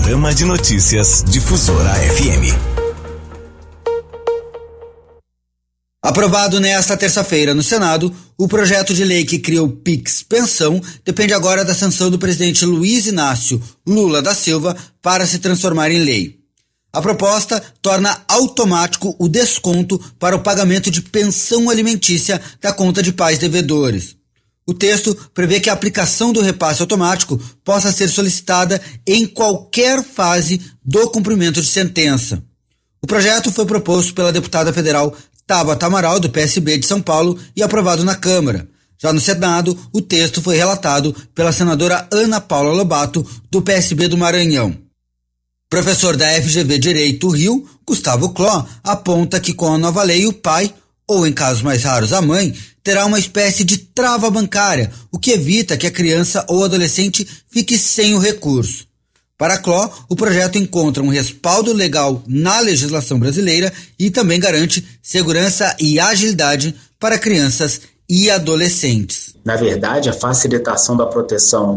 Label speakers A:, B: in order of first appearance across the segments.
A: Panorama de Notícias Difusora FM.
B: Aprovado nesta terça-feira no Senado, o projeto de lei que cria o Pix Pensão depende agora da sanção do presidente Luiz Inácio Lula da Silva para se transformar em lei. A proposta torna automático o desconto para o pagamento de pensão alimentícia da conta de pais devedores. O texto prevê que a aplicação do repasse automático possa ser solicitada em qualquer fase do cumprimento de sentença. O projeto foi proposto pela deputada federal Tabata Amaral, do PSB de São Paulo, e aprovado na Câmara. Já no Senado, o texto foi relatado pela senadora Ana Paula Lobato, do PSB do Maranhão. Professor da FGV Direito Rio, Gustavo Cló, aponta que com a nova lei o pai, ou em casos mais raros a mãe, terá uma espécie de trava bancária, o que evita que a criança ou adolescente fique sem o recurso. Para Cló, o projeto encontra um respaldo legal na legislação brasileira e também garante segurança e agilidade para crianças e adolescentes.
C: Na verdade, a facilitação da proteção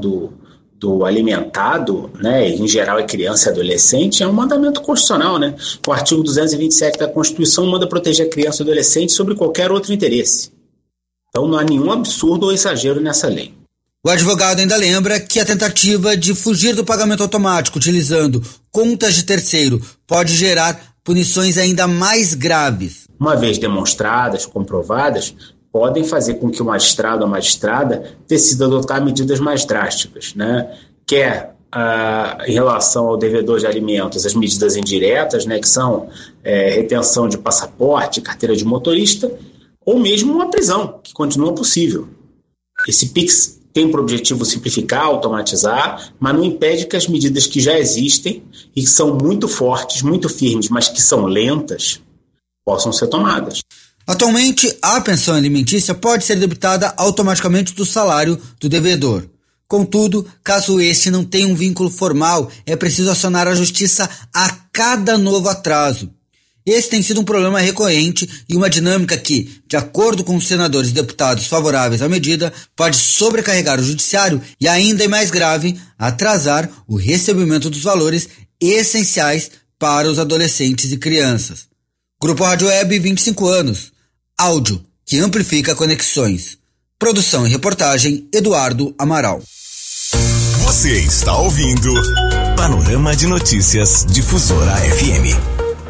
C: do alimentado, né, em geral é criança e adolescente, é um mandamento constitucional, né? O artigo 227 da Constituição manda proteger a criança e adolescente sobre qualquer outro interesse. Então não há nenhum absurdo ou exagero nessa lei.
B: O advogado ainda lembra que a tentativa de fugir do pagamento automático utilizando contas de terceiro pode gerar punições ainda mais graves.
C: Uma vez demonstradas, comprovadas, podem fazer com que o magistrado ou a magistrada decida adotar medidas mais drásticas, né? Quer em relação ao devedor de alimentos, as medidas indiretas, né, que são retenção de passaporte, carteira de motorista, ou mesmo uma prisão, que continua possível. Esse PIX tem por objetivo simplificar, automatizar, mas não impede que as medidas que já existem e que são muito fortes, muito firmes, mas que são lentas, possam ser tomadas.
B: Atualmente, a pensão alimentícia pode ser debitada automaticamente do salário do devedor. Contudo, caso este não tenha um vínculo formal, é preciso acionar a justiça a cada novo atraso. Esse tem sido um problema recorrente e uma dinâmica que, de acordo com os senadores e deputados favoráveis à medida, pode sobrecarregar o judiciário e, ainda mais grave, atrasar o recebimento dos valores essenciais para os adolescentes e crianças. Grupo Rádio Web, 25 anos. Áudio que amplifica conexões. Produção e reportagem, Eduardo Amaral.
A: Você está ouvindo Panorama de Notícias Difusora FM.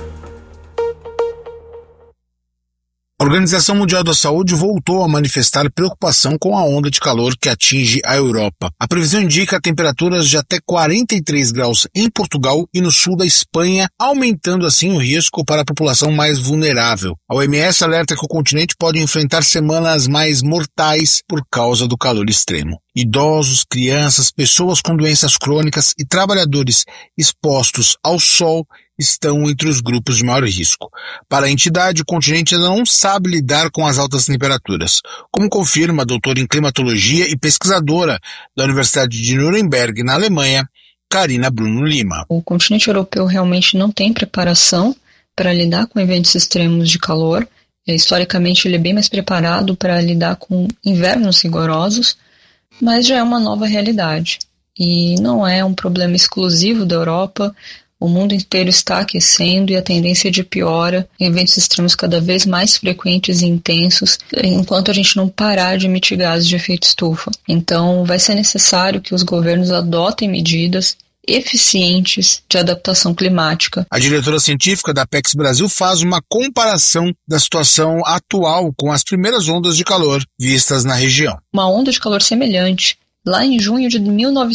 D: A Organização Mundial da Saúde voltou a manifestar preocupação com a onda de calor que atinge a Europa. A previsão indica temperaturas de até 43 graus em Portugal e no sul da Espanha, aumentando assim o risco para a população mais vulnerável. A OMS alerta que o continente pode enfrentar semanas mais mortais por causa do calor extremo. Idosos, crianças, pessoas com doenças crônicas e trabalhadores expostos ao sol estão entre os grupos de maior risco. Para a entidade, o continente não sabe lidar com as altas temperaturas, como confirma a doutora em climatologia e pesquisadora da Universidade de Nuremberg, na Alemanha, Karina Bruno Lima.
E: O continente europeu realmente não tem preparação para lidar com eventos extremos de calor. Historicamente, ele é bem mais preparado para lidar com invernos rigorosos, mas já é uma nova realidade. E não é um problema exclusivo da Europa. O mundo inteiro está aquecendo e a tendência de piora, eventos extremos cada vez mais frequentes e intensos, enquanto a gente não parar de emitir gases de efeito estufa. Então, vai ser necessário que os governos adotem medidas eficientes de adaptação climática.
D: A diretora científica da Apex Brasil faz uma comparação da situação atual com as primeiras ondas de calor vistas na região.
E: Uma onda de calor semelhante, lá em junho de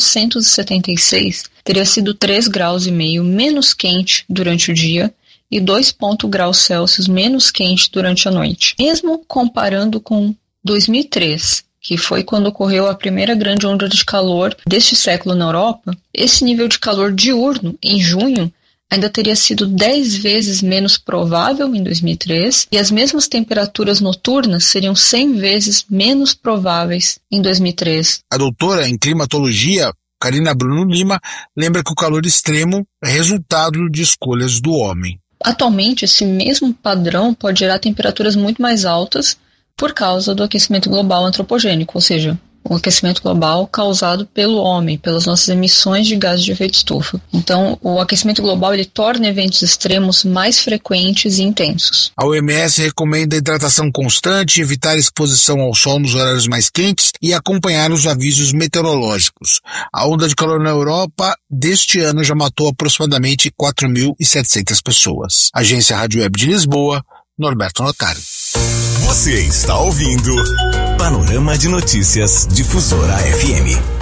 E: 1976, teria sido 3,5 graus menos quente durante o dia e 2 graus Celsius menos quente durante a noite. Mesmo comparando com 2003, que foi quando ocorreu a primeira grande onda de calor deste século na Europa, esse nível de calor diurno, em junho, ainda teria sido 10 vezes menos provável em 2003 e as mesmas temperaturas noturnas seriam 100 vezes menos prováveis em 2003.
D: A doutora em climatologia, Karina Bruno Lima, lembra que o calor extremo é resultado de escolhas do homem.
E: Atualmente, esse mesmo padrão pode gerar temperaturas muito mais altas por causa do aquecimento global antropogênico, ou seja, o aquecimento global causado pelo homem, pelas nossas emissões de gases de efeito estufa. Então, o aquecimento global ele torna eventos extremos mais frequentes e intensos.
D: A OMS recomenda hidratação constante, evitar exposição ao sol nos horários mais quentes e acompanhar os avisos meteorológicos. A onda de calor na Europa deste ano já matou aproximadamente 4.700 pessoas. Agência Rádio Web de Lisboa, Norberto Notari.
A: Você está ouvindo Panorama de Notícias Difusora FM.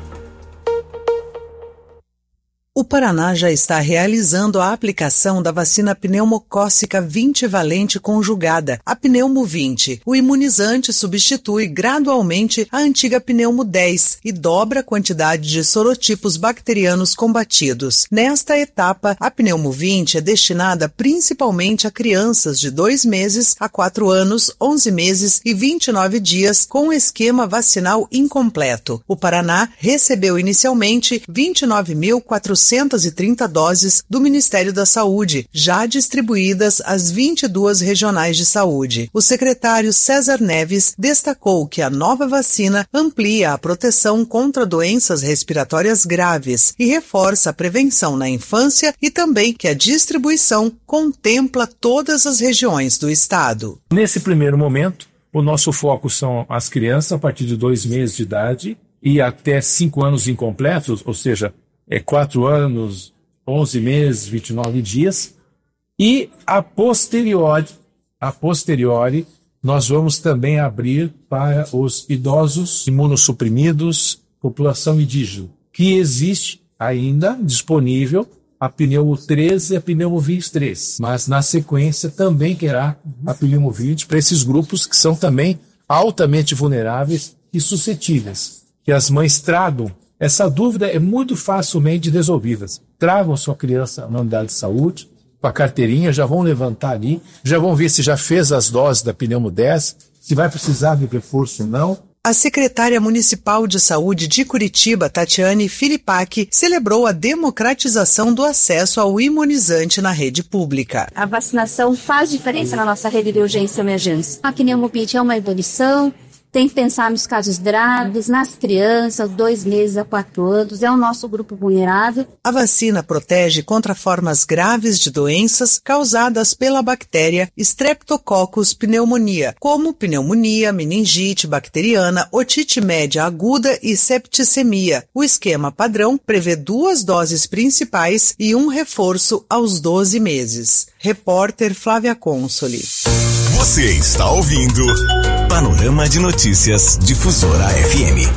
F: O Paraná já está realizando a aplicação da vacina pneumocócica 20-valente conjugada, a Pneumo 20. O imunizante substitui gradualmente a antiga Pneumo 10 e dobra a quantidade de sorotipos bacterianos combatidos. Nesta etapa, a Pneumo 20 é destinada principalmente a crianças de 2 meses a 4 anos, 11 meses e 29 dias com esquema vacinal incompleto. O Paraná recebeu inicialmente 29.430 doses do Ministério da Saúde, já distribuídas às 22 regionais de saúde. O secretário César Neves destacou que a nova vacina amplia a proteção contra doenças respiratórias graves e reforça a prevenção na infância e também que a distribuição contempla todas as regiões do estado.
G: Nesse primeiro momento, o nosso foco são as crianças a partir de 2 meses de idade e até 5 anos incompletos, ou seja, 4 anos, 11 meses, 29 dias. E a posteriori, nós vamos também abrir para os idosos imunossuprimidos, população indígena, que existe ainda disponível a Pneumo 13 e a Pneumo 23. Mas na sequência também terá a Pneumo 20 para esses grupos que são também altamente vulneráveis e suscetíveis, que as mães tragam. Essa dúvida é muito facilmente resolvida. Tragam sua criança na unidade de saúde, com a carteirinha, já vão levantar ali, já vão ver se já fez as doses da Pneumo 10, se vai precisar de reforço ou não.
F: A secretária municipal de saúde de Curitiba, Tatiane Filipac, celebrou a democratização do acesso ao imunizante na rede pública.
H: A vacinação faz diferença na nossa rede de urgência e emergência. A Pneumo 20 é uma evolução. Tem que pensar nos casos graves, nas crianças, 2 meses a 4 anos, é o nosso grupo vulnerável.
F: A vacina protege contra formas graves de doenças causadas pela bactéria Streptococcus pneumonia, como pneumonia, meningite bacteriana, otite média aguda e septicemia. O esquema padrão prevê 2 doses principais e um reforço aos 12 meses. Repórter Flávia Consoli.
A: Você está ouvindo Panorama de Notícias Difusora FM.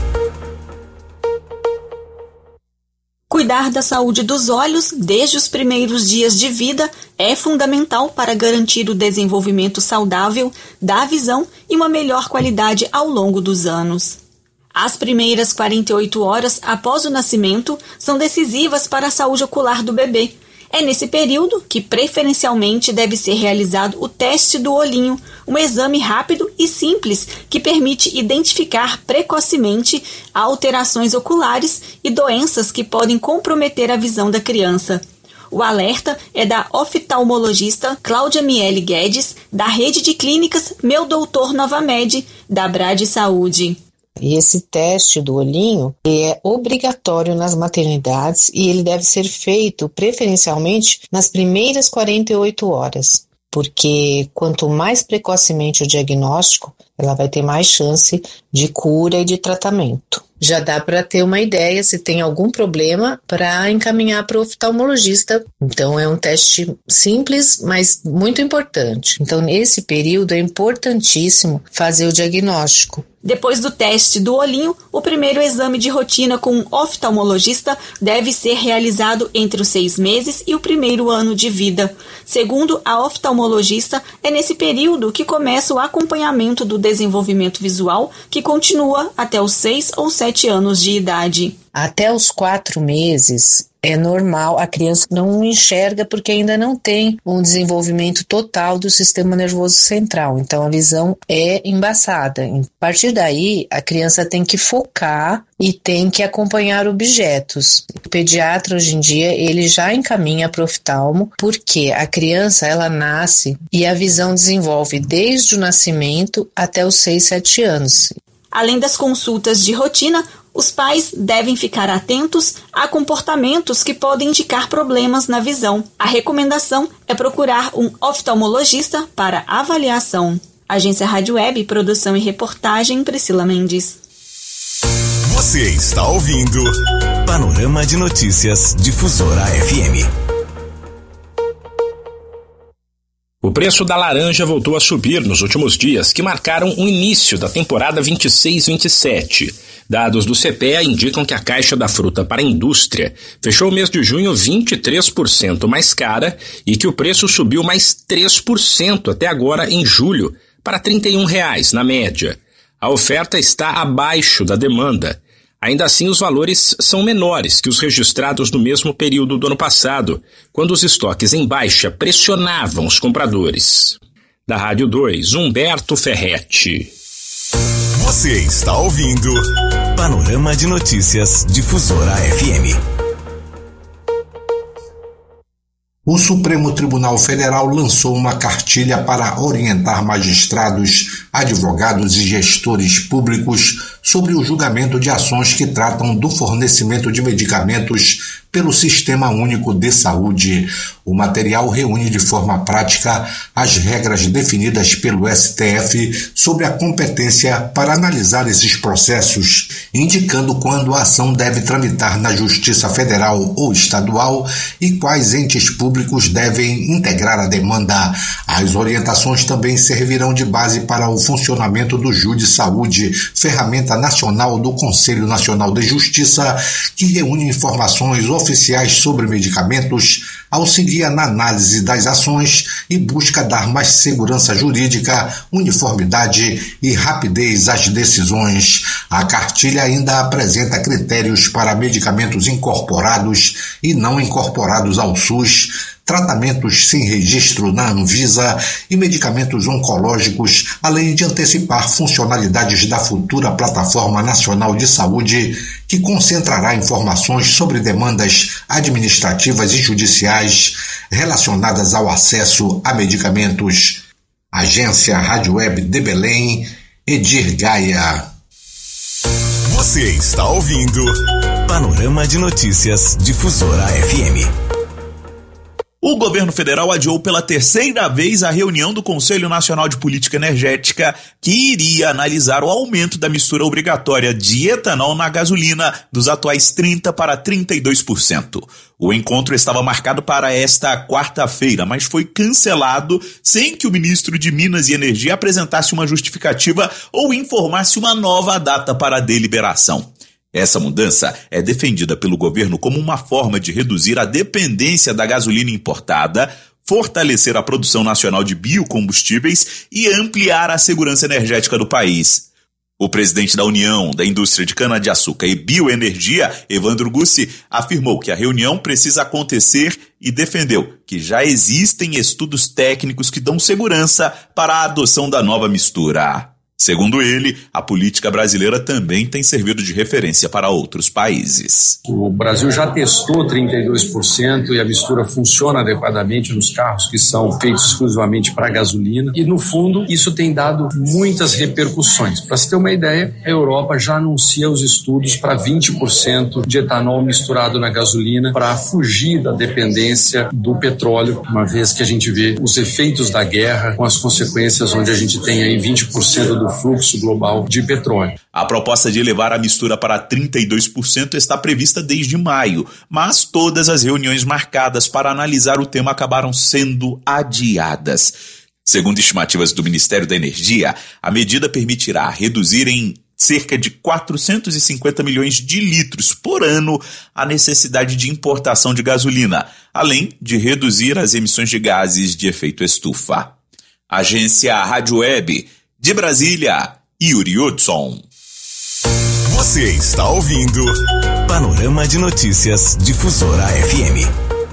I: Cuidar da saúde dos olhos desde os primeiros dias de vida é fundamental para garantir o desenvolvimento saudável da visão e uma melhor qualidade ao longo dos anos. As primeiras 48 horas após o nascimento são decisivas para a saúde ocular do bebê. É nesse período que preferencialmente deve ser realizado o teste do olhinho, um exame rápido e simples que permite identificar precocemente alterações oculares e doenças que podem comprometer a visão da criança. O alerta é da oftalmologista Cláudia Miele Guedes, da rede de clínicas Meu Doutor Novamed, da Brad Saúde.
J: E esse teste do olhinho é obrigatório nas maternidades e ele deve ser feito preferencialmente nas primeiras 48 horas, porque quanto mais precocemente o diagnóstico, ela vai ter mais chance de cura e de tratamento. Já dá para ter uma ideia se tem algum problema para encaminhar para o oftalmologista. Então é um teste simples, mas muito importante. Então nesse período é importantíssimo fazer o diagnóstico.
I: Depois do teste do olhinho, o primeiro exame de rotina com um oftalmologista deve ser realizado entre os 6 meses e o 1º ano de vida. Segundo a oftalmologista, é nesse período que começa o acompanhamento do desenvolvimento visual, que continua até os 6 ou 7 anos de idade.
J: Até os 4 meses é normal, a criança não enxerga porque ainda não tem um desenvolvimento total do sistema nervoso central, então a visão é embaçada. A partir daí, a criança tem que focar e tem que acompanhar objetos. O pediatra, hoje em dia, ele já encaminha para o oftalmo, porque a criança, ela nasce e a visão desenvolve desde o nascimento até os 6, 7 anos.
I: Além das consultas de rotina, os pais devem ficar atentos a comportamentos que podem indicar problemas na visão. A recomendação é procurar um oftalmologista para avaliação. Agência Rádio Web, produção e reportagem, Priscila Mendes.
A: Você está ouvindo Panorama de Notícias Difusora FM.
K: O preço da laranja voltou a subir nos últimos dias, que marcaram o início da temporada 26-27. Dados do CPEA indicam que a caixa da fruta para a indústria fechou o mês de junho 23% mais cara e que o preço subiu mais 3% até agora em julho, para R$ 31 na média. A oferta está abaixo da demanda. Ainda assim, os valores são menores que os registrados no mesmo período do ano passado, quando os estoques em baixa pressionavam os compradores. Da Rádio 2, Humberto Ferretti.
A: Você está ouvindo Panorama de Notícias Difusora FM.
L: O Supremo Tribunal Federal lançou uma cartilha para orientar magistrados, advogados e gestores públicos sobre o julgamento de ações que tratam do fornecimento de medicamentos pelo Sistema Único de Saúde. O material reúne de forma prática as regras definidas pelo STF sobre a competência para analisar esses processos, indicando quando a ação deve tramitar na Justiça Federal ou Estadual e quais entes públicos devem integrar a demanda. As orientações também servirão de base para o funcionamento do Jude Saúde, ferramenta nacional do Conselho Nacional de Justiça, que reúne informações oficiais sobre medicamentos, auxilia na análise das ações e busca dar mais segurança jurídica, uniformidade e rapidez às decisões. A cartilha ainda apresenta critérios para medicamentos incorporados e não incorporados ao SUS, tratamentos sem registro na Anvisa e medicamentos oncológicos, além de antecipar funcionalidades da futura Plataforma Nacional de Saúde, que concentrará informações sobre demandas administrativas e judiciais relacionadas ao acesso a medicamentos. Agência Rádio Web de Belém, Edir Gaia.
A: Você está ouvindo Panorama de Notícias Difusora FM.
M: O governo federal adiou pela terceira vez a reunião do Conselho Nacional de Política Energética, que iria analisar o aumento da mistura obrigatória de etanol na gasolina dos atuais 30% para 32%. O encontro estava marcado para esta quarta-feira, mas foi cancelado sem que o ministro de Minas e Energia apresentasse uma justificativa ou informasse uma nova data para a deliberação. Essa mudança é defendida pelo governo como uma forma de reduzir a dependência da gasolina importada, fortalecer a produção nacional de biocombustíveis e ampliar a segurança energética do país. O presidente da União da Indústria de Cana-de-Açúcar e Bioenergia, Evandro Gussi, afirmou que a reunião precisa acontecer e defendeu que já existem estudos técnicos que dão segurança para a adoção da nova mistura. Segundo ele, a política brasileira também tem servido de referência para outros países.
N: O Brasil já testou 32% e a mistura funciona adequadamente nos carros que são feitos exclusivamente para gasolina. E, no fundo, isso tem dado muitas repercussões. Para se ter uma ideia, a Europa já anuncia os estudos para 20% de etanol misturado na gasolina para fugir da dependência do petróleo, uma vez que a gente vê os efeitos da guerra com as consequências onde a gente tem aí 20% do fluxo global de petróleo.
M: A proposta de elevar a mistura para 32% está prevista desde maio, mas todas as reuniões marcadas para analisar o tema acabaram sendo adiadas. Segundo estimativas do Ministério da Energia, a medida permitirá reduzir em cerca de 450 milhões de litros por ano a necessidade de importação de gasolina, além de reduzir as emissões de gases de efeito estufa. Agência Rádio Web de Brasília, Yuri Hudson.
A: Você está ouvindo Panorama de Notícias Difusora FM.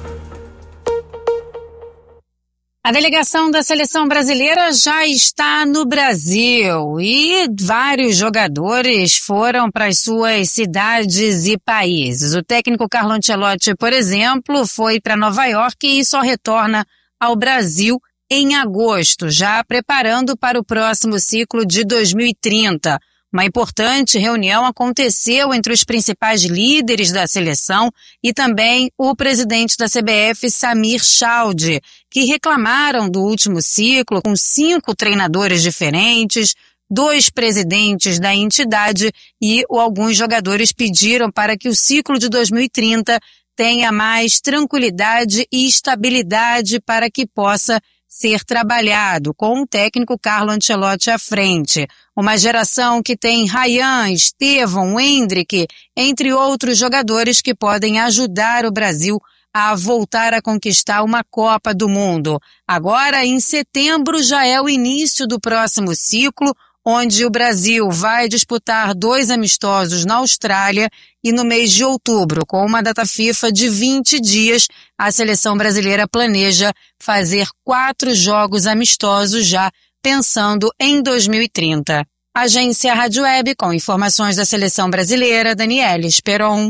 O: A delegação da seleção brasileira já está no Brasil e vários jogadores foram para as suas cidades e países. O técnico Carlo Ancelotti, por exemplo, foi para Nova York e só retorna ao Brasil em agosto, já preparando para o próximo ciclo de 2030. Uma importante reunião aconteceu entre os principais líderes da seleção e também o presidente da CBF, Samir Chowdhury, que reclamaram do último ciclo com 5 treinadores diferentes, 2 presidentes da entidade e alguns jogadores pediram para que o ciclo de 2030 tenha mais tranquilidade e estabilidade para que possa ser trabalhado, com o técnico Carlo Ancelotti à frente. Uma geração que tem Ryan, Estevão, Endrick, entre outros jogadores que podem ajudar o Brasil a voltar a conquistar uma Copa do Mundo. Agora, em setembro, já é o início do próximo ciclo, onde o Brasil vai disputar 2 amistosos na Austrália e no mês de outubro, com uma data FIFA de 20 dias, a seleção brasileira planeja fazer 4 jogos amistosos já pensando em 2030. Agência Rádio Web, com informações da seleção brasileira, Daniela Esperon.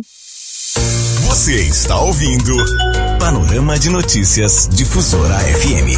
A: Você está ouvindo Panorama de Notícias Difusora FM.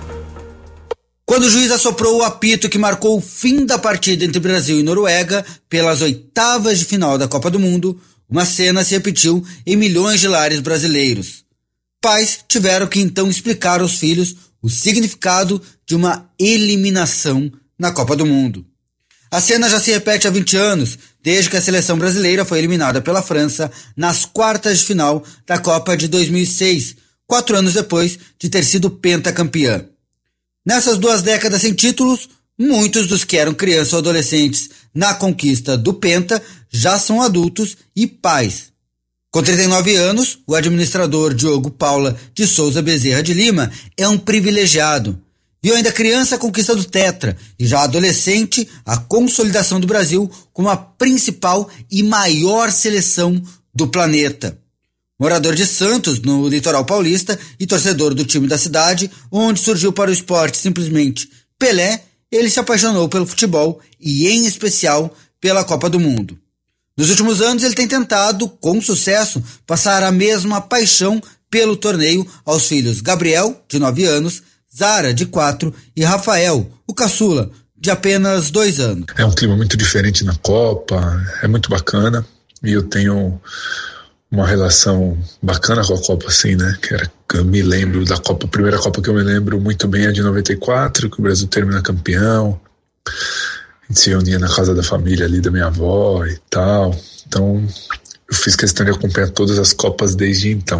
B: Quando o juiz assoprou o apito que marcou o fim da partida entre Brasil e Noruega pelas 8ª de final da Copa do Mundo, uma cena se repetiu em milhões de lares brasileiros. Pais tiveram que então explicar aos filhos o significado de uma eliminação na Copa do Mundo. A cena já se repete há 20 anos, desde que a seleção brasileira foi eliminada pela França nas quartas de final da Copa de 2006, 4 anos depois de ter sido pentacampeã. Nessas 2 décadas sem títulos, muitos dos que eram crianças ou adolescentes na conquista do Penta já são adultos e pais. Com 39 anos, o administrador Diogo Paula de Souza Bezerra de Lima é um privilegiado. Viu ainda criança a conquista do Tetra e já adolescente a consolidação do Brasil como a principal e maior seleção do planeta. Morador de Santos, no litoral paulista, e torcedor do time da cidade, onde surgiu para o esporte simplesmente Pelé, ele se apaixonou pelo futebol e, em especial, pela Copa do Mundo. Nos últimos anos, ele tem tentado, com sucesso, passar a mesma paixão pelo torneio aos filhos Gabriel, de 9 anos, Zara, de 4, e Rafael, o caçula, de apenas 2 anos.
P: É um clima muito diferente na Copa, é muito bacana, e eu tenho uma relação bacana com a Copa, assim, né? Que eu me lembro da Copa, a primeira Copa que eu me lembro muito bem é de 94, que o Brasil termina campeão. A gente se reunia na casa da família ali da minha avó e tal. Então, eu fiz questão de acompanhar todas as Copas desde então.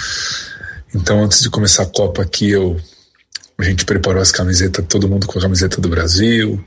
P: Então, antes de começar a Copa aqui, a gente preparou as camisetas, todo mundo com a camiseta do Brasil.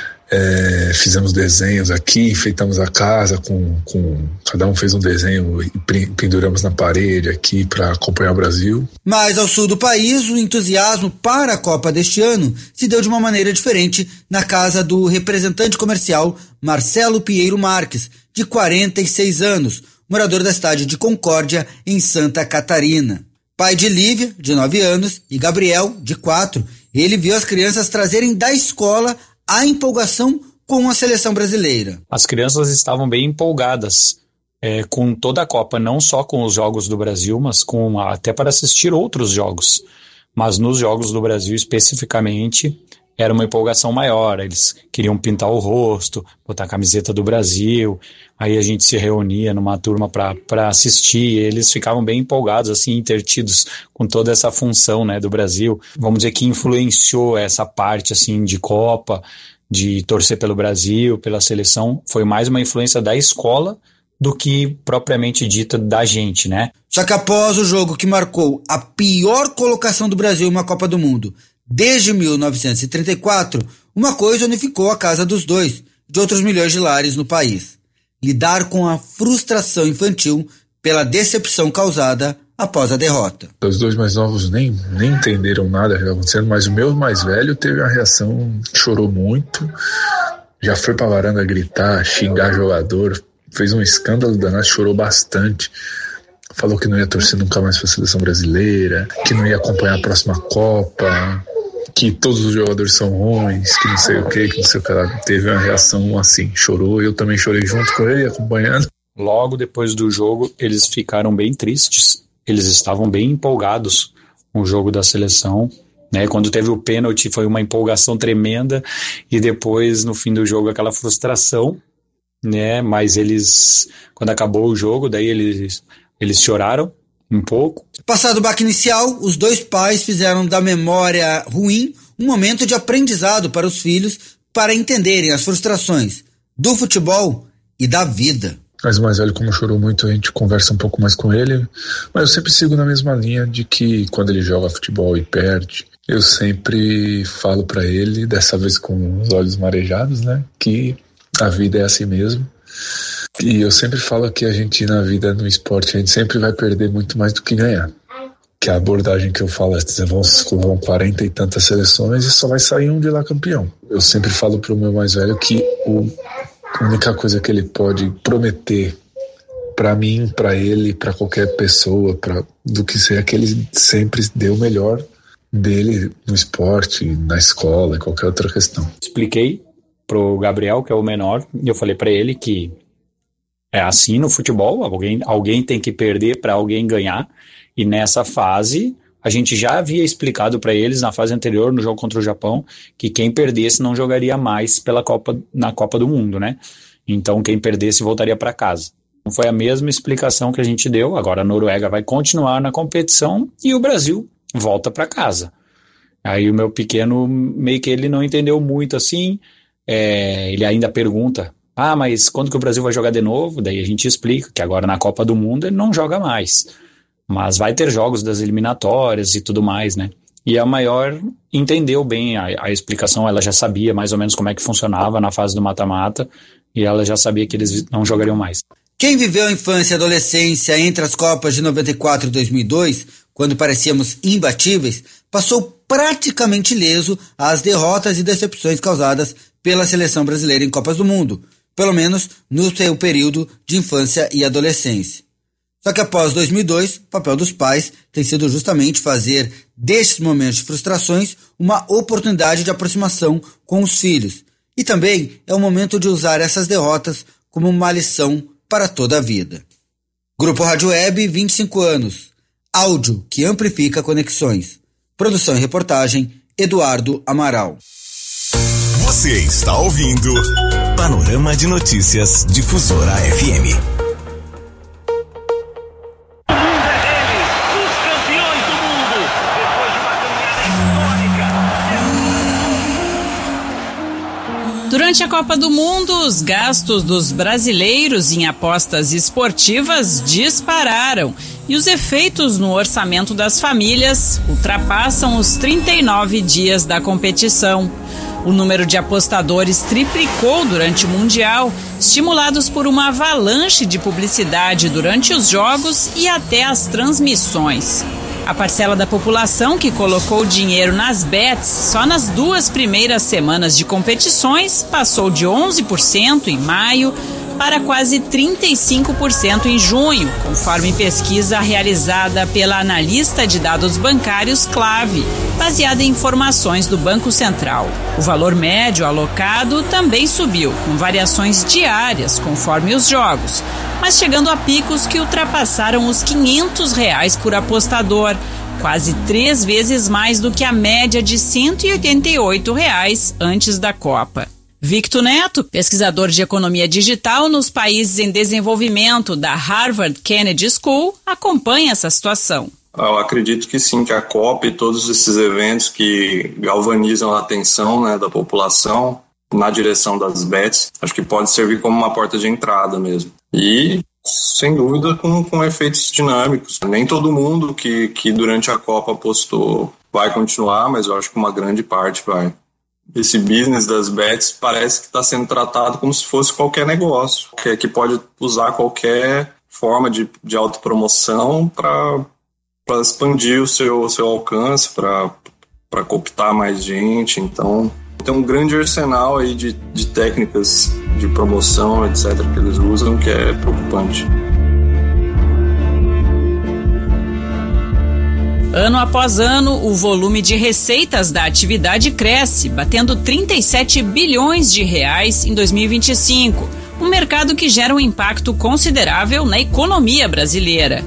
P: Fizemos desenhos aqui, enfeitamos a casa cada um fez um desenho e penduramos na parede aqui para acompanhar o Brasil.
B: Mas ao sul do país, o entusiasmo para a Copa deste ano se deu de uma maneira diferente na casa do representante comercial Marcelo Pinheiro Marques, de 46 anos, morador da cidade de Concórdia, em Santa Catarina. Pai de Lívia, de 9 anos, e Gabriel, de 4, ele viu as crianças trazerem da escola a empolgação com a seleção brasileira.
Q: As crianças estavam bem empolgadas com toda a Copa, não só com os jogos do Brasil, mas até para assistir outros jogos. Mas nos jogos do Brasil especificamente era uma empolgação maior, eles queriam pintar o rosto, botar a camiseta do Brasil, aí a gente se reunia numa turma para assistir, eles ficavam bem empolgados, assim, entretidos com toda essa função, né, do Brasil. Vamos dizer que influenciou essa parte, assim, de Copa, de torcer pelo Brasil, pela seleção, foi mais uma influência da escola do que propriamente dita da gente, né?
B: Só que após o jogo que marcou a pior colocação do Brasil em uma Copa do Mundo desde 1934, uma coisa unificou a casa dos dois, de outros milhões de lares no país: lidar com a frustração infantil pela decepção causada após a derrota.
P: Os 2 mais novos nem entenderam nada que estava acontecendo, mas o meu mais velho teve uma reação, chorou muito, já foi pra varanda gritar, xingar jogador, fez um escândalo danado, chorou bastante. Falou que não ia torcer nunca mais para a seleção brasileira, que não ia acompanhar a próxima Copa, que todos os jogadores são ruins, que não sei o que não sei o que lá. Teve uma reação assim, chorou, eu também chorei junto com ele, acompanhando.
Q: Logo depois do jogo, eles ficaram bem tristes, eles estavam bem empolgados com o jogo da seleção, né? Quando teve o pênalti foi uma empolgação tremenda, e depois no fim do jogo aquela frustração, né? Mas eles, quando acabou o jogo, daí eles choraram um pouco.
B: Passado o baque inicial, os dois pais fizeram da memória ruim um momento de aprendizado para os filhos, para entenderem as frustrações do futebol e da vida.
P: Mas o mais velho, como chorou muito, a gente conversa um pouco mais com ele, mas eu sempre sigo na mesma linha de que quando ele joga futebol e perde, eu sempre falo para ele, dessa vez com os olhos marejados, né, que a vida é assim mesmo. E eu sempre falo que a gente, na vida, no esporte, a gente sempre vai perder muito mais do que ganhar. Que a abordagem que eu falo é: vão 40 e tantas seleções e só vai sair um de lá campeão. Eu sempre falo pro meu mais velho que a única coisa que ele pode prometer para mim, para ele, para qualquer pessoa, do que ser, é que ele sempre dê o melhor dele no esporte, na escola, em qualquer outra questão.
Q: Expliquei pro Gabriel, que é o menor, e eu falei para ele que é assim no futebol, alguém tem que perder para alguém ganhar, e nessa fase a gente já havia explicado para eles na fase anterior, no jogo contra o Japão, que quem perdesse não jogaria mais na Copa do Mundo, né? Então quem perdesse voltaria para casa. Foi a mesma explicação que a gente deu. Agora a Noruega vai continuar na competição e o Brasil volta para casa. Aí o meu pequeno, meio que ele não entendeu muito assim, ele ainda pergunta: mas quando que o Brasil vai jogar de novo? Daí a gente explica que agora na Copa do Mundo ele não joga mais, mas vai ter jogos das eliminatórias e tudo mais, né? E a maior entendeu bem a explicação, ela já sabia mais ou menos como é que funcionava na fase do mata-mata, e ela já sabia que eles não jogariam mais.
B: Quem viveu a infância e adolescência entre as Copas de 94 e 2002, quando parecíamos imbatíveis, passou praticamente ileso às derrotas e decepções causadas pela seleção brasileira em Copas do Mundo, pelo menos no seu período de infância e adolescência. Só que após 2002, o papel dos pais tem sido justamente fazer destes momentos de frustrações uma oportunidade de aproximação com os filhos. E também é o momento de usar essas derrotas como uma lição para toda a vida. Grupo Rádio Web, 25 anos. Áudio que amplifica conexões. Produção e reportagem, Eduardo Amaral.
A: Você está ouvindo Panorama de Notícias Difusora FM.
O: Durante a Copa do Mundo, os gastos dos brasileiros em apostas esportivas dispararam e os efeitos no orçamento das famílias ultrapassam os 39 dias da competição. O número de apostadores triplicou durante o Mundial, estimulados por uma avalanche de publicidade durante os jogos e até as transmissões. A parcela da população que colocou dinheiro nas bets só nas 2 primeiras semanas de competições passou de 11% em maio para quase 35% em junho, conforme pesquisa realizada pela analista de dados bancários Clave, baseada em informações do Banco Central. O valor médio alocado também subiu, com variações diárias conforme os jogos, mas chegando a picos que ultrapassaram os R$500 por apostador, quase 3 vezes mais do que a média de R$188 antes da Copa. Victor Neto, pesquisador de economia digital nos países em desenvolvimento da Harvard Kennedy School, acompanha essa situação.
R: Eu acredito que sim, que a Copa e todos esses eventos que galvanizam a atenção, né, da população na direção das bets, acho que pode servir como uma porta de entrada mesmo. E, sem dúvida, com efeitos dinâmicos. Nem todo mundo que durante a Copa apostou vai continuar, mas eu acho que uma grande parte vai. Esse business das bets parece que está sendo tratado como se fosse qualquer negócio, que pode usar qualquer forma de autopromoção para expandir o seu alcance, para cooptar mais gente. Então, tem um grande arsenal aí de técnicas de promoção, etc., que eles usam, que é preocupante.
O: Ano após ano, o volume de receitas da atividade cresce, batendo 37 bilhões de reais em 2025, um mercado que gera um impacto considerável na economia brasileira.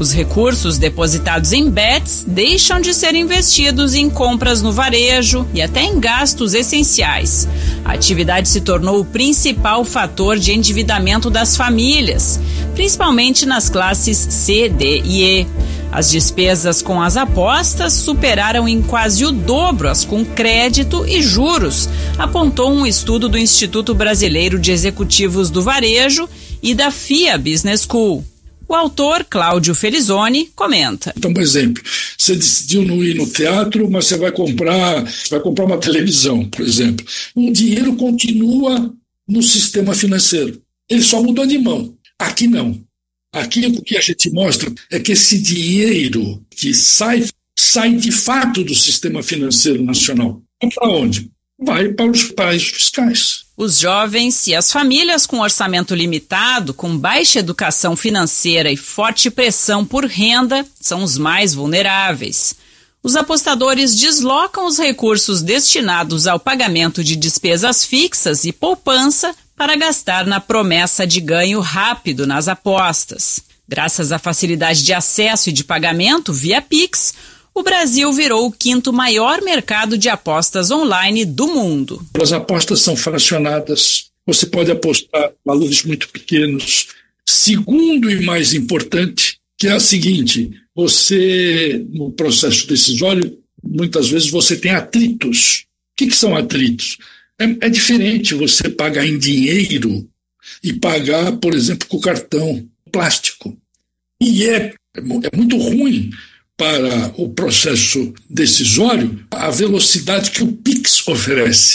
S: Os recursos depositados em bets deixam de ser investidos em compras no varejo e até em gastos essenciais. A atividade se tornou o principal fator de endividamento das famílias, principalmente nas classes C, D e E. As despesas com as apostas superaram em quase o dobro as com crédito e juros, apontou um estudo do Instituto Brasileiro de Executivos do Varejo e da FIA Business School. O autor, Cláudio Felizoni, comenta.
T: Então, por exemplo, você decidiu não ir no teatro, mas você vai comprar uma televisão, por exemplo. O dinheiro continua no sistema financeiro. Ele só mudou de mão. Aqui não. Aqui o que a gente mostra é que esse dinheiro que sai de fato do sistema financeiro nacional. Para onde? Vai para os paraísos fiscais.
S: Os jovens e as famílias com orçamento limitado, com baixa educação financeira e forte pressão por renda, são os mais vulneráveis. Os apostadores deslocam os recursos destinados ao pagamento de despesas fixas e poupança para gastar na promessa de ganho rápido nas apostas. Graças à facilidade de acesso e de pagamento via Pix, o Brasil virou o 5º maior mercado de apostas online do mundo.
T: As apostas são fracionadas, você pode apostar valores muito pequenos. Segundo e mais importante, que é a seguinte, você, no processo decisório, muitas vezes você tem atritos. O que são atritos? É diferente você pagar em dinheiro e pagar, por exemplo, com cartão plástico. E é muito ruim para o processo decisório a velocidade que o Pix oferece.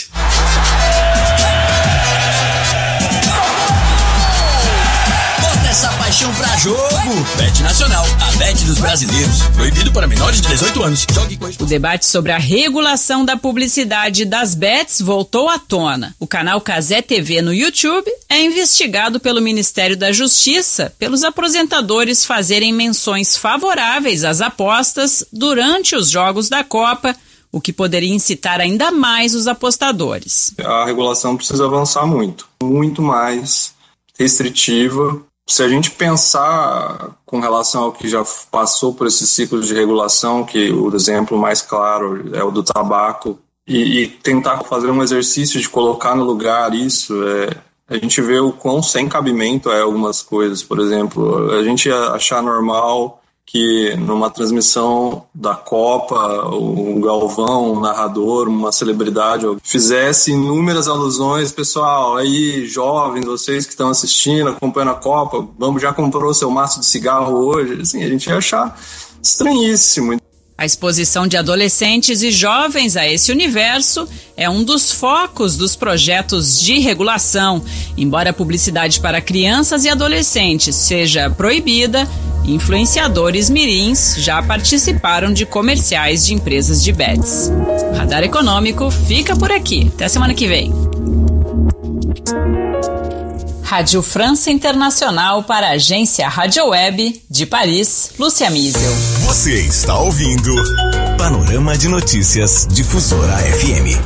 U: Bota essa paixão pra jogo! Bet Nacional, a bet dos brasileiros. Proibido para menores de 18 anos. Jogue com...
S: O debate sobre a regulação da publicidade das bets voltou à tona. O canal Cazé TV no YouTube é investigado pelo Ministério da Justiça pelos apresentadores fazerem menções favoráveis às apostas durante os jogos da Copa, o que poderia incitar ainda mais os apostadores.
R: A regulação precisa avançar muito mais restritiva. Se a gente pensar com relação ao que já passou por esse ciclo de regulação, que o exemplo mais claro é o do tabaco, e tentar fazer um exercício de colocar no lugar isso, a gente vê o quão sem cabimento é algumas coisas. Por exemplo, a gente achar normal que numa transmissão da Copa, o Galvão, um narrador, uma celebridade, fizesse inúmeras alusões, pessoal, aí, jovens, vocês que estão assistindo, acompanhando a Copa, já comprou seu maço de cigarro hoje? Assim, a gente ia achar estranhíssimo.
S: A exposição de adolescentes e jovens a esse universo é um dos focos dos projetos de regulação. Embora a publicidade para crianças e adolescentes seja proibida, influenciadores mirins já participaram de comerciais de empresas de bets. O Radar Econômico fica por aqui. Até semana que vem. Rádio França Internacional para a agência Rádio Web de Paris, Lúcia Miesel.
A: Você está ouvindo Panorama de Notícias Difusora FM.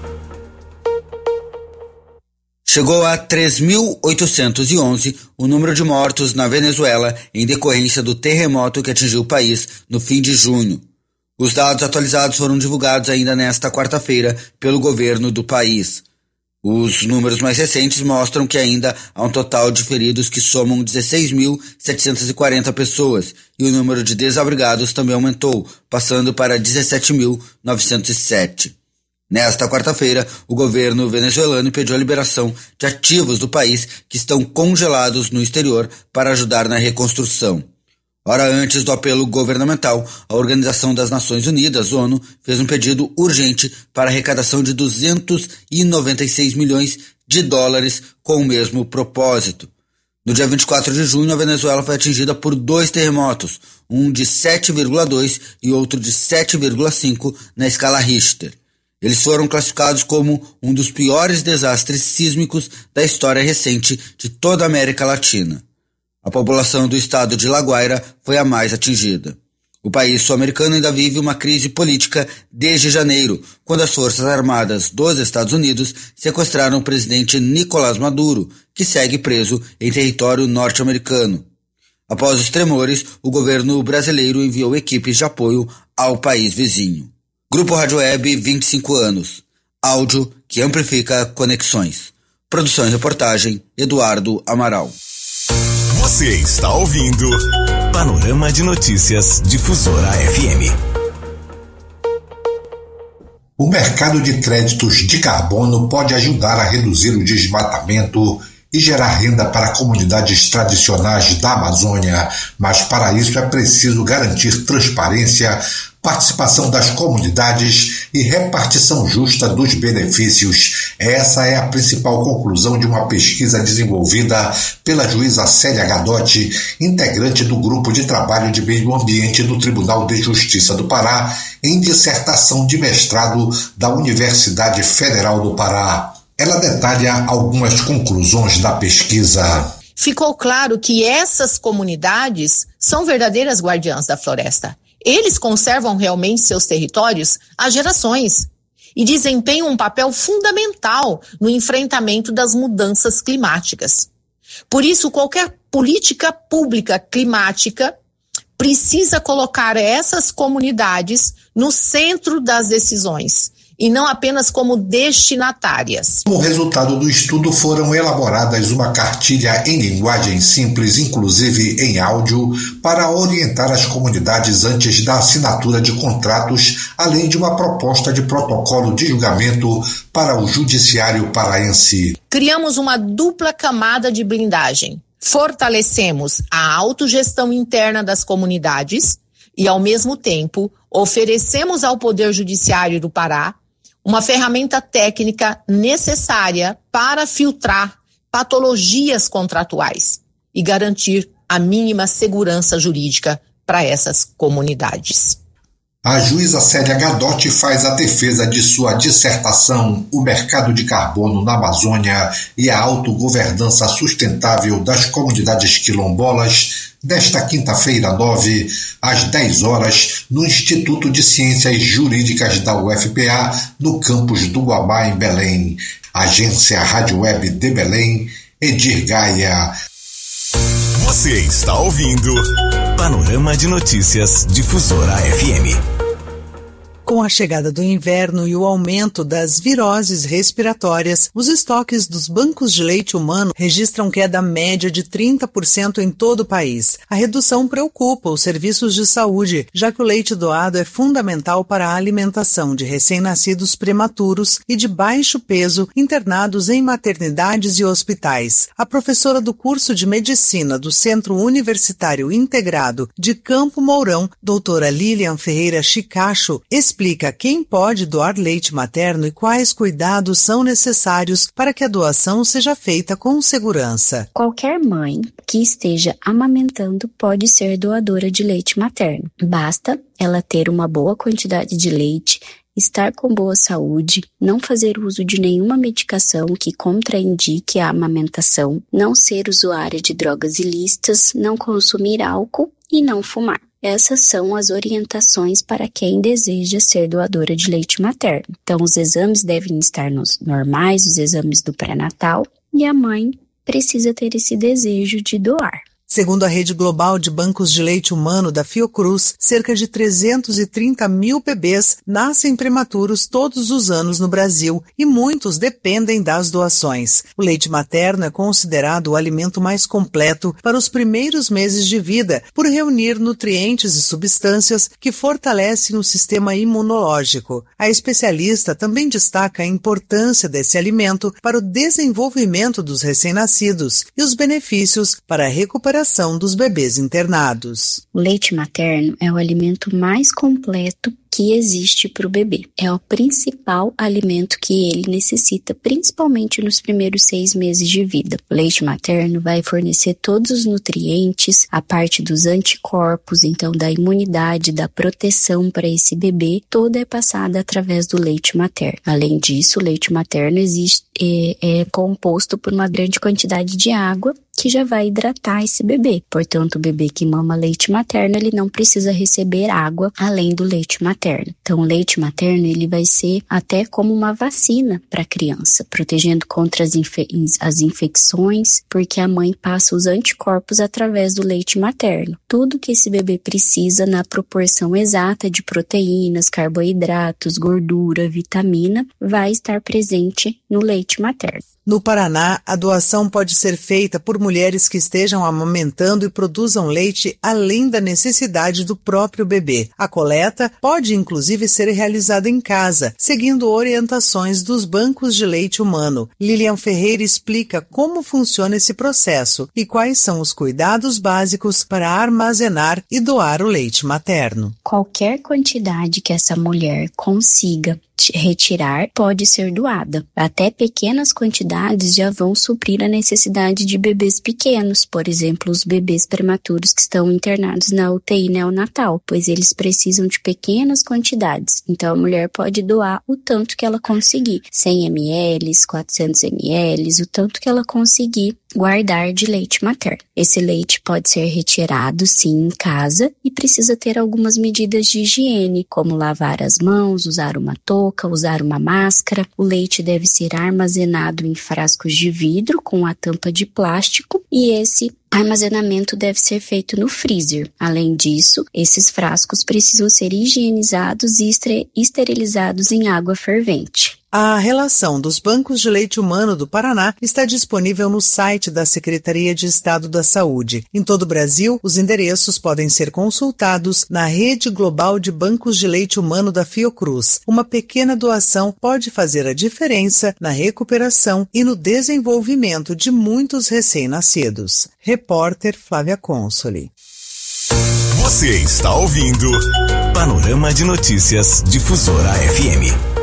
B: Chegou a 3.811 o número de mortos na Venezuela em decorrência do terremoto que atingiu o país no fim de junho. Os dados atualizados foram divulgados ainda nesta quarta-feira pelo governo do país. Os números mais recentes mostram que ainda há um total de feridos que somam 16.740 pessoas e o número de desabrigados também aumentou, passando para 17.907. Nesta quarta-feira, o governo venezuelano pediu a liberação de ativos do país que estão congelados no exterior para ajudar na reconstrução. Hora antes do apelo governamental, a Organização das Nações Unidas, ONU, fez um pedido urgente para a arrecadação de 296 milhões de dólares com o mesmo propósito. No dia 24 de junho, a Venezuela foi atingida por 2 terremotos, um de 7,2 e outro de 7,5 na escala Richter. Eles foram classificados como um dos piores desastres sísmicos da história recente de toda a América Latina. A população do estado de La Guaira foi a mais atingida. O país sul-americano ainda vive uma crise política desde janeiro, quando as Forças Armadas dos Estados Unidos sequestraram o presidente Nicolás Maduro, que segue preso em território norte-americano. Após os tremores, o governo brasileiro enviou equipes de apoio ao país vizinho. Grupo Rádio Web, 25 anos. Áudio que amplifica conexões. Produção e reportagem, Eduardo Amaral.
A: Você está ouvindo Panorama de Notícias Difusora FM.
L: O mercado de créditos de carbono pode ajudar a reduzir o desmatamento e gerar renda para comunidades tradicionais da Amazônia, mas para isso é preciso garantir transparência, participação das comunidades e repartição justa dos benefícios. Essa é a principal conclusão de uma pesquisa desenvolvida pela juíza Célia Gadotti, integrante do Grupo de Trabalho de Meio Ambiente do Tribunal de Justiça do Pará, em dissertação de mestrado da Universidade Federal do Pará. Ela detalha algumas conclusões da pesquisa.
C: Ficou claro que essas comunidades são verdadeiras guardiãs da floresta. Eles conservam realmente seus territórios há gerações e desempenham um papel fundamental no enfrentamento das mudanças climáticas. Por isso, qualquer política pública climática precisa colocar essas comunidades no centro das decisões e não apenas como destinatárias.
L: Como resultado do estudo, foram elaboradas uma cartilha em linguagem simples, inclusive em áudio, para orientar as comunidades antes da assinatura de contratos, além de uma proposta de protocolo de julgamento para o judiciário paraense.
C: Criamos uma dupla camada de blindagem. Fortalecemos a autogestão interna das comunidades e, ao mesmo tempo, oferecemos ao Poder Judiciário do Pará uma ferramenta técnica necessária para filtrar patologias contratuais e garantir a mínima segurança jurídica para essas comunidades.
L: A juíza Célia Gadotti faz a defesa de sua dissertação O Mercado de Carbono na Amazônia e a Autogovernança Sustentável das Comunidades Quilombolas, desta quinta-feira, 9, às 10 horas, no Instituto de Ciências Jurídicas da UFPA, no campus do Guamá, em Belém. Agência Rádio Web de Belém, Edir Gaia.
A: Você está ouvindo Panorama de Notícias Difusora FM.
F: Com a chegada do inverno e o aumento das viroses respiratórias, os estoques dos bancos de leite humano registram queda média de 30% em todo o país. A redução preocupa os serviços de saúde, já que o leite doado é fundamental para a alimentação de recém-nascidos prematuros e de baixo peso internados em maternidades e hospitais. A professora do curso de Medicina do Centro Universitário Integrado de Campo Mourão, doutora Lilian Ferreira Chicacho, explica quem pode doar leite materno e quais cuidados são necessários para que a doação seja feita com segurança.
V: Qualquer mãe que esteja amamentando pode ser doadora de leite materno. Basta ela ter uma boa quantidade de leite, estar com boa saúde, não fazer uso de nenhuma medicação que contraindique a amamentação, não ser usuária de drogas ilícitas, não consumir álcool e não fumar. Essas são as orientações para quem deseja ser doadora de leite materno. Então, os exames devem estar normais, os exames do pré-natal, e a mãe precisa ter esse desejo de doar.
F: Segundo a Rede Global de Bancos de Leite Humano da Fiocruz, cerca de 330 mil bebês nascem prematuros todos os anos no Brasil e muitos dependem das doações. O leite materno é considerado o alimento mais completo para os primeiros meses de vida, por reunir nutrientes e substâncias que fortalecem o sistema imunológico. A especialista também destaca a importância desse alimento para o desenvolvimento dos recém-nascidos e os benefícios para a recuperação dos bebês internados.
V: O leite materno é o alimento mais completo que existe para o bebê. É o principal alimento que ele necessita, principalmente nos primeiros 6 meses de vida. O leite materno vai fornecer todos os nutrientes, a parte dos anticorpos, então da imunidade, da proteção para esse bebê, toda é passada através do leite materno. Além disso, o leite materno é composto por uma grande quantidade de água que já vai hidratar esse bebê. Portanto, o bebê que mama leite materno, ele não precisa receber água além do leite materno. Então, o leite materno, ele vai ser até como uma vacina para a criança, protegendo contra as infecções, porque a mãe passa os anticorpos através do leite materno. Tudo que esse bebê precisa na proporção exata de proteínas, carboidratos, gordura, vitamina, vai estar presente no leite materno.
F: No Paraná, a doação pode ser feita por mulheres que estejam amamentando e produzam leite além da necessidade do próprio bebê. A coleta pode, inclusive, ser realizada em casa, seguindo orientações dos bancos de leite humano. Lilian Ferreira explica como funciona esse processo e quais são os cuidados básicos para armazenar e doar o leite materno.
V: Qualquer quantidade que essa mulher consiga retirar pode ser doada. Até pequenas quantidades já vão suprir a necessidade de bebês pequenos, por exemplo, os bebês prematuros que estão internados na UTI neonatal, pois eles precisam de pequenas quantidades. Então a mulher pode doar o tanto que ela conseguir, 100 ml, 400 ml, o tanto que ela conseguir guardar de leite materno. Esse leite pode ser retirado, sim, em casa e precisa ter algumas medidas de higiene, como lavar as mãos, usar uma touca, usar uma máscara. O leite deve ser armazenado em frascos de vidro com a tampa de plástico e esse armazenamento deve ser feito no freezer. Além disso, esses frascos precisam ser higienizados e esterilizados em água fervente.
F: A relação dos bancos de leite humano do Paraná está disponível no site da Secretaria de Estado da Saúde. Em todo o Brasil, os endereços podem ser consultados na Rede Global de Bancos de Leite Humano da Fiocruz. Uma pequena doação pode fazer a diferença na recuperação e no desenvolvimento de muitos recém-nascidos. Repórter Flávia Consoli.
A: Você está ouvindo Panorama de Notícias Difusora FM.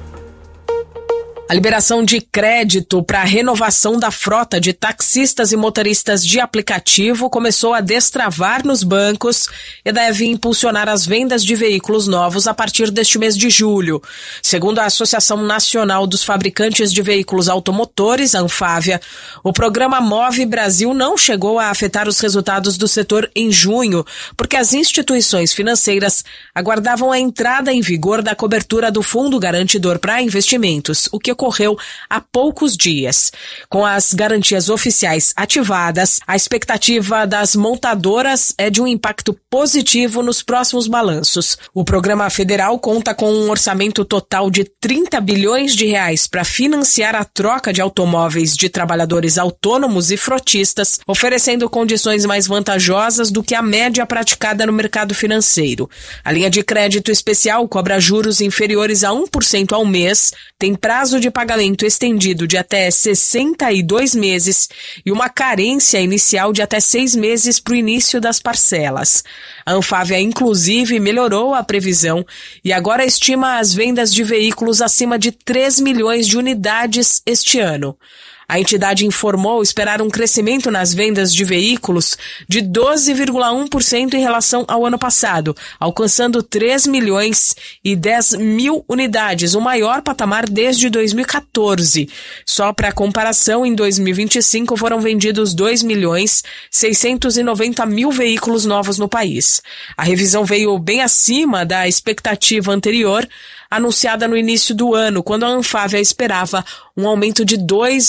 D: A liberação de crédito para a renovação da frota de taxistas e motoristas de aplicativo começou a destravar nos bancos e deve impulsionar as vendas de veículos novos a partir deste mês de julho. Segundo a Associação Nacional dos Fabricantes de Veículos Automotores, a Anfávia, o programa Move Brasil não chegou a afetar os resultados do setor em junho, porque as instituições financeiras aguardavam a entrada em vigor da cobertura do Fundo Garantidor para Investimentos, o que ocorreu há poucos dias. Com as garantias oficiais ativadas, a expectativa das montadoras é de um impacto positivo nos próximos balanços. O programa federal conta com um orçamento total de 30 bilhões de reais para financiar a troca de automóveis de trabalhadores autônomos e frotistas, oferecendo condições mais vantajosas do que a média praticada no mercado financeiro. A linha de crédito especial cobra juros inferiores a 1% ao mês, tem prazo de pagamento estendido de até 62 meses e uma carência inicial de até 6 meses para o início das parcelas. A Anfávia, inclusive, melhorou a previsão e agora estima as vendas de veículos acima de 3 milhões de unidades este ano. A entidade informou esperar um crescimento nas vendas de veículos de 12,1% em relação ao ano passado, alcançando 3 milhões e 10 mil unidades, o maior patamar desde 2014. Só para comparação, em 2025 foram vendidos 2 milhões 690 mil veículos novos no país. A revisão veio bem acima da expectativa anterior, anunciada no início do ano, quando a Anfávia esperava um aumento de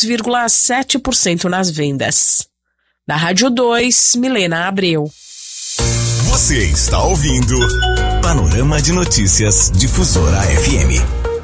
D: 2,7% nas vendas. Da Rádio 2, Milena Abreu.
A: Você está ouvindo Panorama de Notícias Difusora FM.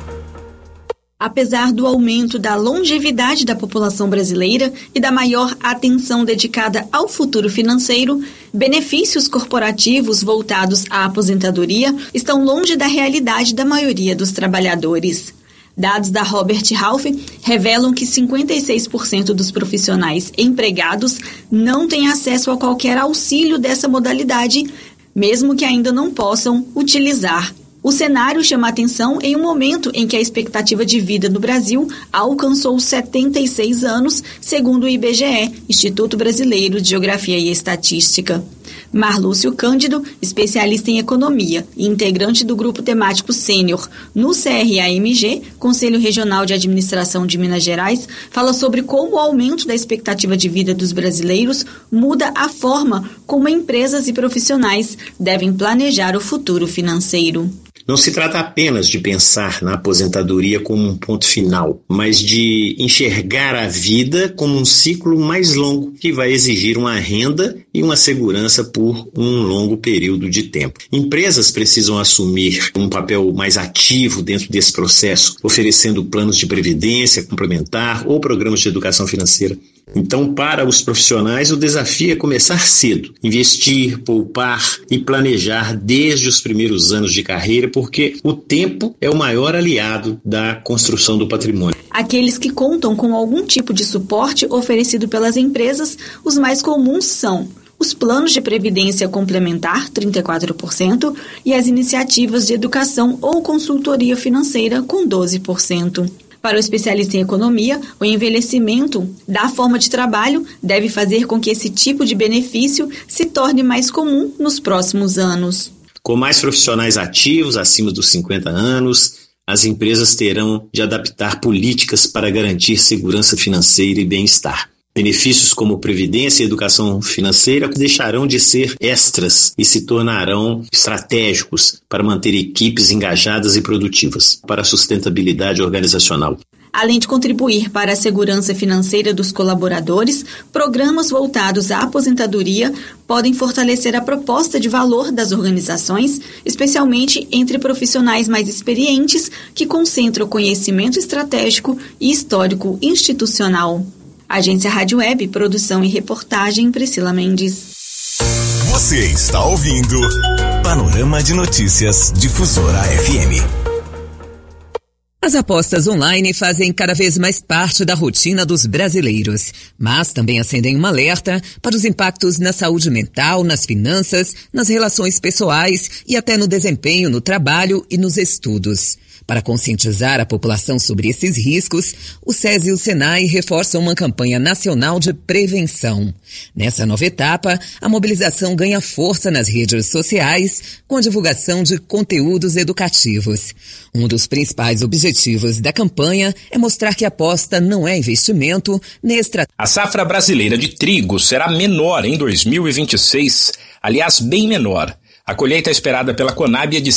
I: Apesar do aumento da longevidade da população brasileira e da maior atenção dedicada ao futuro financeiro, benefícios corporativos voltados à aposentadoria estão longe da realidade da maioria dos trabalhadores. Dados da Robert Half revelam que 56% dos profissionais empregados não têm acesso a qualquer auxílio dessa modalidade, mesmo que ainda não possam utilizar. O cenário chama atenção em um momento em que a expectativa de vida no Brasil alcançou 76 anos, segundo o IBGE, Instituto Brasileiro de Geografia e Estatística. Marlúcio Cândido, especialista em economia e integrante do grupo temático sênior no CRAMG, Conselho Regional de Administração de Minas Gerais, fala sobre como o aumento da expectativa de vida dos brasileiros muda a forma como empresas e profissionais devem planejar o futuro financeiro.
E: Não se trata apenas de pensar na aposentadoria como um ponto final, mas de enxergar a vida como um ciclo mais longo que vai exigir uma renda e uma segurança por um longo período de tempo. Empresas precisam assumir um papel mais ativo dentro desse processo, oferecendo planos de previdência complementar ou programas de educação financeira. Então, para os profissionais, o desafio é começar cedo, investir, poupar e planejar desde os primeiros anos de carreira, porque o tempo é o maior aliado da construção do patrimônio.
I: Aqueles que contam com algum tipo de suporte oferecido pelas empresas, os mais comuns são os planos de previdência complementar, 34%, e as iniciativas de educação ou consultoria financeira, com 12%. Para o especialista em economia, o envelhecimento da forma de trabalho deve fazer com que esse tipo de benefício se torne mais comum nos próximos anos.
E: Com mais profissionais ativos, acima dos 50 anos, as empresas terão de adaptar políticas para garantir segurança financeira e bem-estar. Benefícios como previdência e educação financeira deixarão de ser extras e se tornarão estratégicos para manter equipes engajadas e produtivas, para a sustentabilidade organizacional.
I: Além de contribuir para a segurança financeira dos colaboradores, programas voltados à aposentadoria podem fortalecer a proposta de valor das organizações, especialmente entre profissionais mais experientes que concentram conhecimento estratégico e histórico institucional. Agência Rádio Web, produção e reportagem, Priscila Mendes.
A: Você está ouvindo Panorama de Notícias Difusora FM.
G: As apostas online fazem cada vez mais parte da rotina dos brasileiros, mas também acendem um alerta para os impactos na saúde mental, nas finanças, nas relações pessoais e até no desempenho no trabalho e nos estudos. Para conscientizar a população sobre esses riscos, o SESI e o SENAI reforçam uma campanha nacional de prevenção. Nessa nova etapa, a mobilização ganha força nas redes sociais com a divulgação de conteúdos educativos. Um dos principais objetivos da campanha é mostrar que a aposta não é investimento nem estratégia.
K: A safra brasileira de trigo será menor em 2026, aliás, bem menor. A colheita esperada pela Conab é de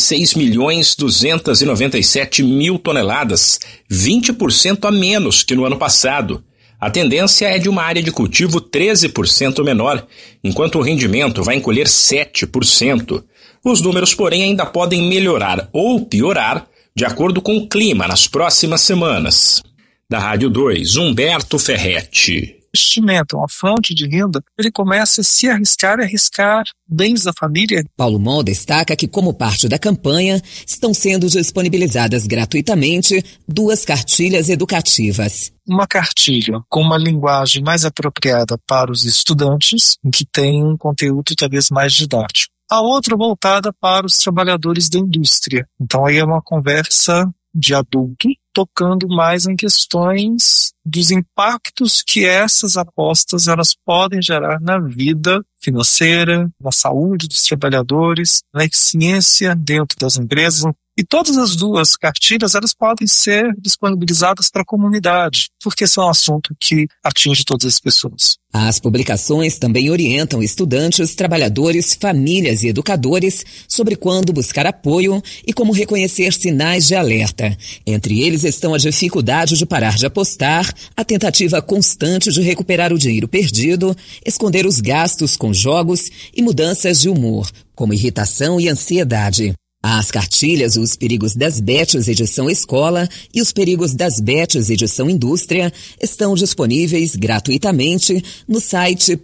K: 6.297.000 toneladas, 20% a menos que no ano passado. A tendência é de uma área de cultivo 13% menor, enquanto o rendimento vai encolher 7%. Os números, porém, ainda podem melhorar ou piorar de acordo com o clima nas próximas semanas. Da Rádio 2, Humberto Ferretti.
W: Investimento, uma fonte de renda, ele começa a se arriscar bens da família.
G: Paulo Mol destaca que, como parte da campanha, estão sendo disponibilizadas gratuitamente 2 cartilhas educativas.
W: Uma cartilha com uma linguagem mais apropriada para os estudantes, em que tem um conteúdo talvez mais didático. A outra voltada para os trabalhadores da indústria. Então aí é uma conversa de adulto, tocando mais em questões dos impactos que essas apostas elas podem gerar na vida financeira, na saúde dos trabalhadores, na eficiência dentro das empresas. E todas as 2 cartilhas elas podem ser disponibilizadas para a comunidade, porque são um assunto que atinge todas as pessoas.
G: As publicações também orientam estudantes, trabalhadores, famílias e educadores sobre quando buscar apoio e como reconhecer sinais de alerta. Entre eles estão a dificuldade de parar de apostar, a tentativa constante de recuperar o dinheiro perdido, esconder os gastos com jogos e mudanças de humor, como irritação e ansiedade. As cartilhas Os Perigos das Bets edição Escola e Os Perigos das Bets edição Indústria estão disponíveis gratuitamente no site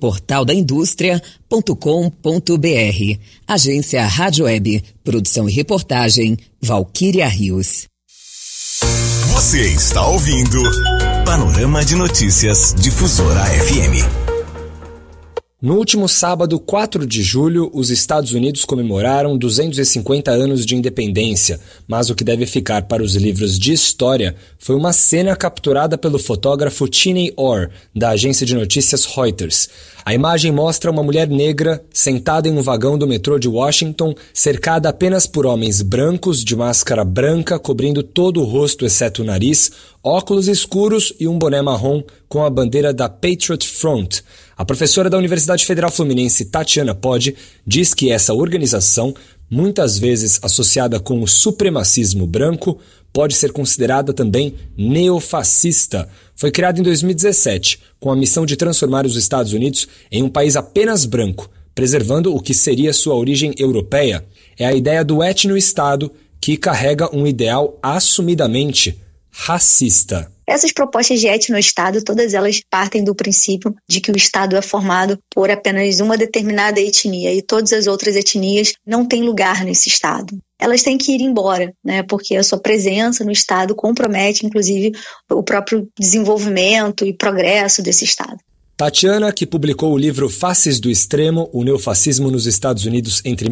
G: portaldaindustria.com.br. Agência Rádio Web, produção e reportagem, Valquíria Rios.
A: Você está ouvindo Panorama de Notícias Difusora FM.
H: No último sábado, 4 de julho, os Estados Unidos comemoraram 250 anos de independência, mas o que deve ficar para os livros de história foi uma cena capturada pelo fotógrafo Cheney Orr, da agência de notícias Reuters. A imagem mostra uma mulher negra sentada em um vagão do metrô de Washington, cercada apenas por homens brancos de máscara branca cobrindo todo o rosto exceto o nariz, óculos escuros e um boné marrom com a bandeira da Patriot Front. A professora da Universidade Federal Fluminense, Tatiana Podi, diz que essa organização, muitas vezes associada com o supremacismo branco, pode ser considerada também neofascista. Foi criada em 2017, com a missão de transformar os Estados Unidos em um país apenas branco, preservando o que seria sua origem europeia. É a ideia do etno-estado que carrega um ideal assumidamente racista.
J: Essas propostas de etno-estado, todas elas partem do princípio de que o Estado é formado por apenas uma determinada etnia e todas as outras etnias não têm lugar nesse Estado. Elas têm que ir embora, né? Porque a sua presença no Estado compromete, inclusive, o próprio desenvolvimento e progresso desse Estado.
H: Tatiana, que publicou o livro Faces do Extremo, o neofascismo nos Estados Unidos entre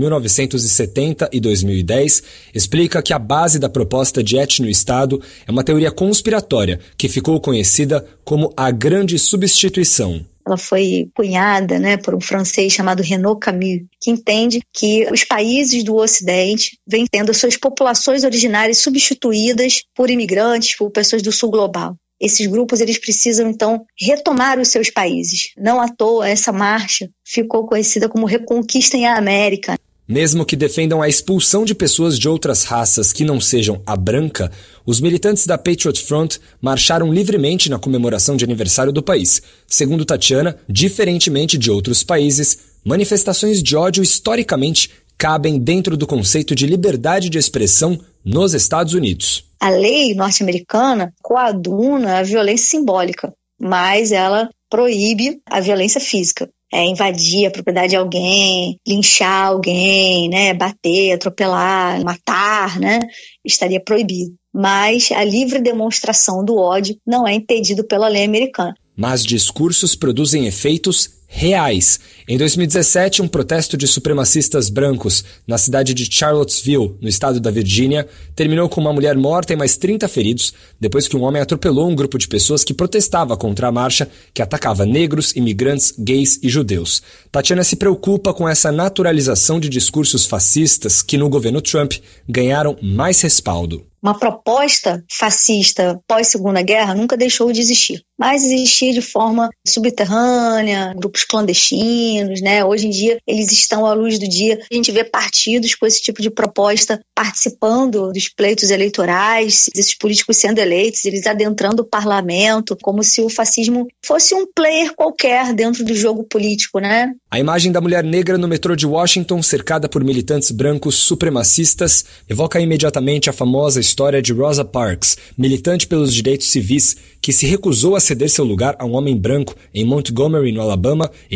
H: 1970 e 2010, explica que a base da proposta de etno-estado é uma teoria conspiratória que ficou conhecida como a Grande Substituição.
J: Ela foi cunhada, por um francês chamado Renaud Camus, que entende que os países do Ocidente vêm tendo as suas populações originárias substituídas por imigrantes, por pessoas do sul global. Esses grupos eles precisam, então, retomar os seus países. Não à toa, essa marcha ficou conhecida como Reconquistem a América.
H: Mesmo que defendam a expulsão de pessoas de outras raças que não sejam a branca, os militantes da Patriot Front marcharam livremente na comemoração de aniversário do país. Segundo Tatiana, diferentemente de outros países, manifestações de ódio historicamente cabem dentro do conceito de liberdade de expressão nos Estados Unidos.
J: A lei norte-americana coaduna a violência simbólica, mas ela proíbe a violência física. Invadir a propriedade de alguém, linchar alguém, bater, atropelar, matar, estaria proibido. Mas a livre demonstração do ódio não é impedido pela lei americana.
H: Mas discursos produzem efeitos reais. Em 2017, um protesto de supremacistas brancos na cidade de Charlottesville, no estado da Virgínia, terminou com uma mulher morta e mais 30 feridos, depois que um homem atropelou um grupo de pessoas que protestava contra a marcha que atacava negros, imigrantes, gays e judeus. Tatiana se preocupa com essa naturalização de discursos fascistas que, no governo Trump, ganharam mais respaldo.
J: Uma proposta fascista pós-Segunda Guerra nunca deixou de existir, mas existia de forma subterrânea, grupos clandestinos, Hoje em dia eles estão à luz do dia. A gente vê partidos com esse tipo de proposta participando dos pleitos eleitorais, esses políticos sendo eleitos, eles adentrando o parlamento, como se o fascismo fosse um player qualquer dentro do jogo político,
H: A imagem da mulher negra no metrô de Washington, cercada por militantes brancos supremacistas, evoca imediatamente a famosa história de Rosa Parks, militante pelos direitos civis, que se recusou a ceder seu lugar a um homem branco em Montgomery, no Alabama, em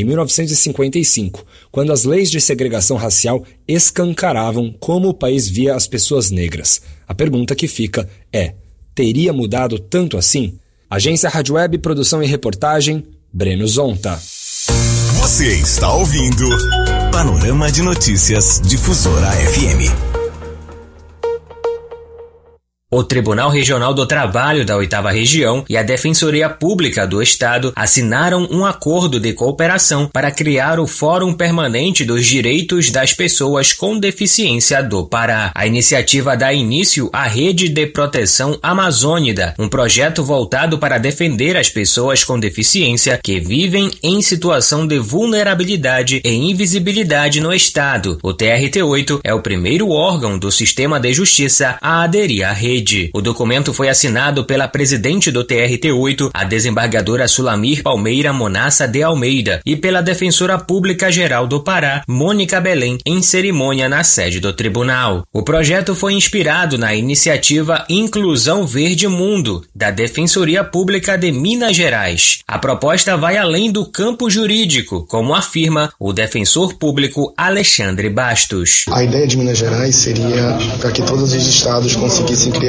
H: 1955, quando as leis de segregação racial escancaravam como o país via as pessoas negras. A pergunta que fica é: teria mudado tanto assim? Agência Rádio Web, produção e reportagem, Breno Zonta.
A: Você está ouvindo Panorama de Notícias Difusora FM.
N: O Tribunal Regional do Trabalho da 8ª Região e a Defensoria Pública do Estado assinaram um acordo de cooperação para criar o Fórum Permanente dos Direitos das Pessoas com Deficiência do Pará. A iniciativa dá início à Rede de Proteção Amazônida, um projeto voltado para defender as pessoas com deficiência que vivem em situação de vulnerabilidade e invisibilidade no Estado. O TRT-8 é o primeiro órgão do sistema de justiça a aderir à rede. O documento foi assinado pela presidente do TRT-8, a desembargadora Sulamir Palmeira Monassa de Almeida, e pela defensora pública geral do Pará, Mônica Belém, em cerimônia na sede do tribunal. O projeto foi inspirado na iniciativa Inclusão Verde Mundo, da Defensoria Pública de Minas Gerais. A proposta vai além do campo jurídico, como afirma o defensor público Alexandre Bastos.
X: A ideia de Minas Gerais seria para que todos os estados conseguissem criar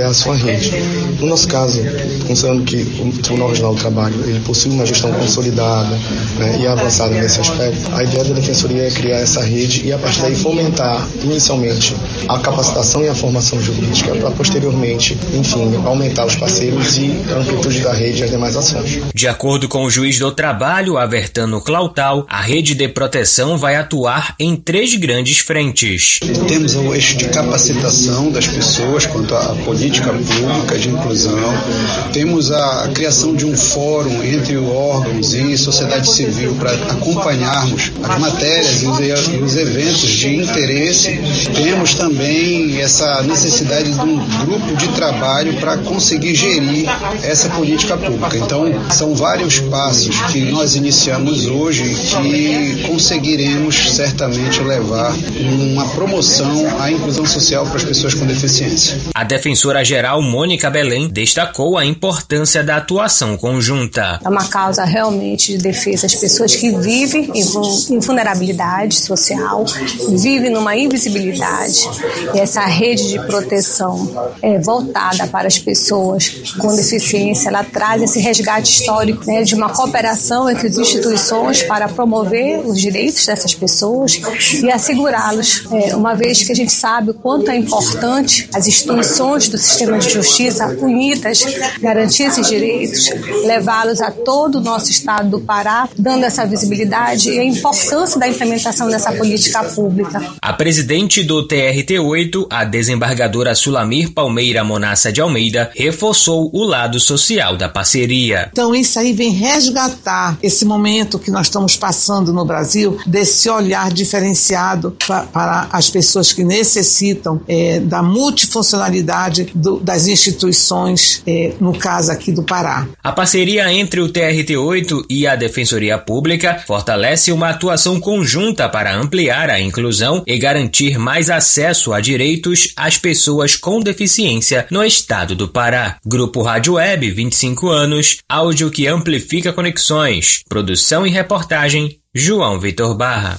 M: criar a sua rede. No nosso caso, considerando que o Tribunal Regional do Trabalho ele possui uma gestão consolidada, né, e avançada nesse aspecto, a ideia da Defensoria é criar essa rede e, a partir daí, fomentar inicialmente a capacitação e a formação jurídica para, posteriormente, enfim, aumentar os parceiros e a amplitude da rede e as demais ações.
N: De acordo com o juiz do trabalho, Avertano Clautal, a rede de proteção vai atuar em 3 grandes frentes.
P: Temos o eixo de capacitação das pessoas quanto à política pública de inclusão. Temos a criação de um fórum entre órgãos e sociedade civil para acompanharmos as matérias e os eventos de interesse. Temos também essa necessidade de um grupo de trabalho para conseguir gerir essa política pública. Então, são vários passos que nós iniciamos hoje que conseguiremos certamente levar uma promoção à inclusão social para as pessoas com deficiência.
N: A defensora-geral Mônica Belém destacou a importância da atuação conjunta.
Q: É uma causa realmente de defesa das pessoas que vivem em vulnerabilidade social, vivem numa invisibilidade. E essa rede de proteção voltada para as pessoas com deficiência, ela traz esse resgate histórico, né, de uma cooperação entre as instituições para promover os direitos dessas pessoas e assegurá-los, uma vez que a gente sabe o quanto é importante as instituições do sistema de justiça unidas garantir esses direitos, levá-los a todo o nosso estado do Pará, dando essa visibilidade e a importância da implementação dessa política pública.
N: A presidente do TRT8, a desembargadora Sulamir Palmeira Monassa de Almeida, reforçou o lado social da parceria.
X: Então isso aí vem resgatar esse momento que nós estamos passando no Brasil, desse olhar diferenciado para as pessoas que necessitam da multifuncionalidade das instituições, no caso aqui do Pará.
N: A parceria entre o TRT8 e a Defensoria Pública fortalece uma atuação conjunta para ampliar a inclusão e garantir mais acesso a direitos às pessoas com deficiência no estado do Pará. Grupo Rádio Web, 25 anos, áudio que amplifica conexões. Produção e reportagem, João Vitor Barra.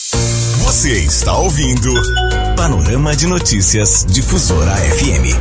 A: Você está ouvindo Panorama de Notícias Difusora FM.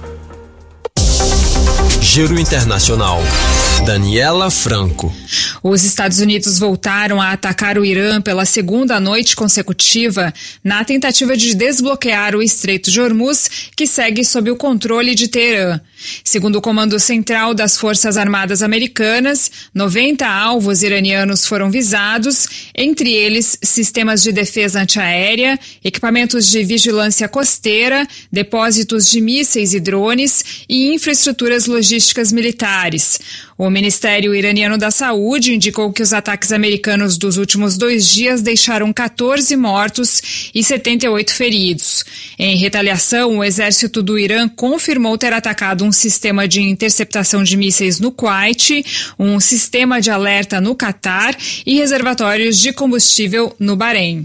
A: Giro Internacional. Daniela Franco.
Y: Os Estados Unidos voltaram a atacar o Irã pela segunda noite consecutiva na tentativa de desbloquear o Estreito de Hormuz, que segue sob o controle de Teherã. Segundo o Comando Central das Forças Armadas Americanas, 90 alvos iranianos foram visados, entre eles sistemas de defesa antiaérea, equipamentos de vigilância costeira, depósitos de mísseis e drones e infraestruturas logísticas militares. O Ministério Iraniano da Saúde indicou que os ataques americanos dos últimos 2 dias deixaram 14 mortos e 78 feridos. Em retaliação, o exército do Irã confirmou ter atacado um sistema de interceptação de mísseis no Kuwait, um sistema de alerta no Catar e reservatórios de combustível no Bahrein.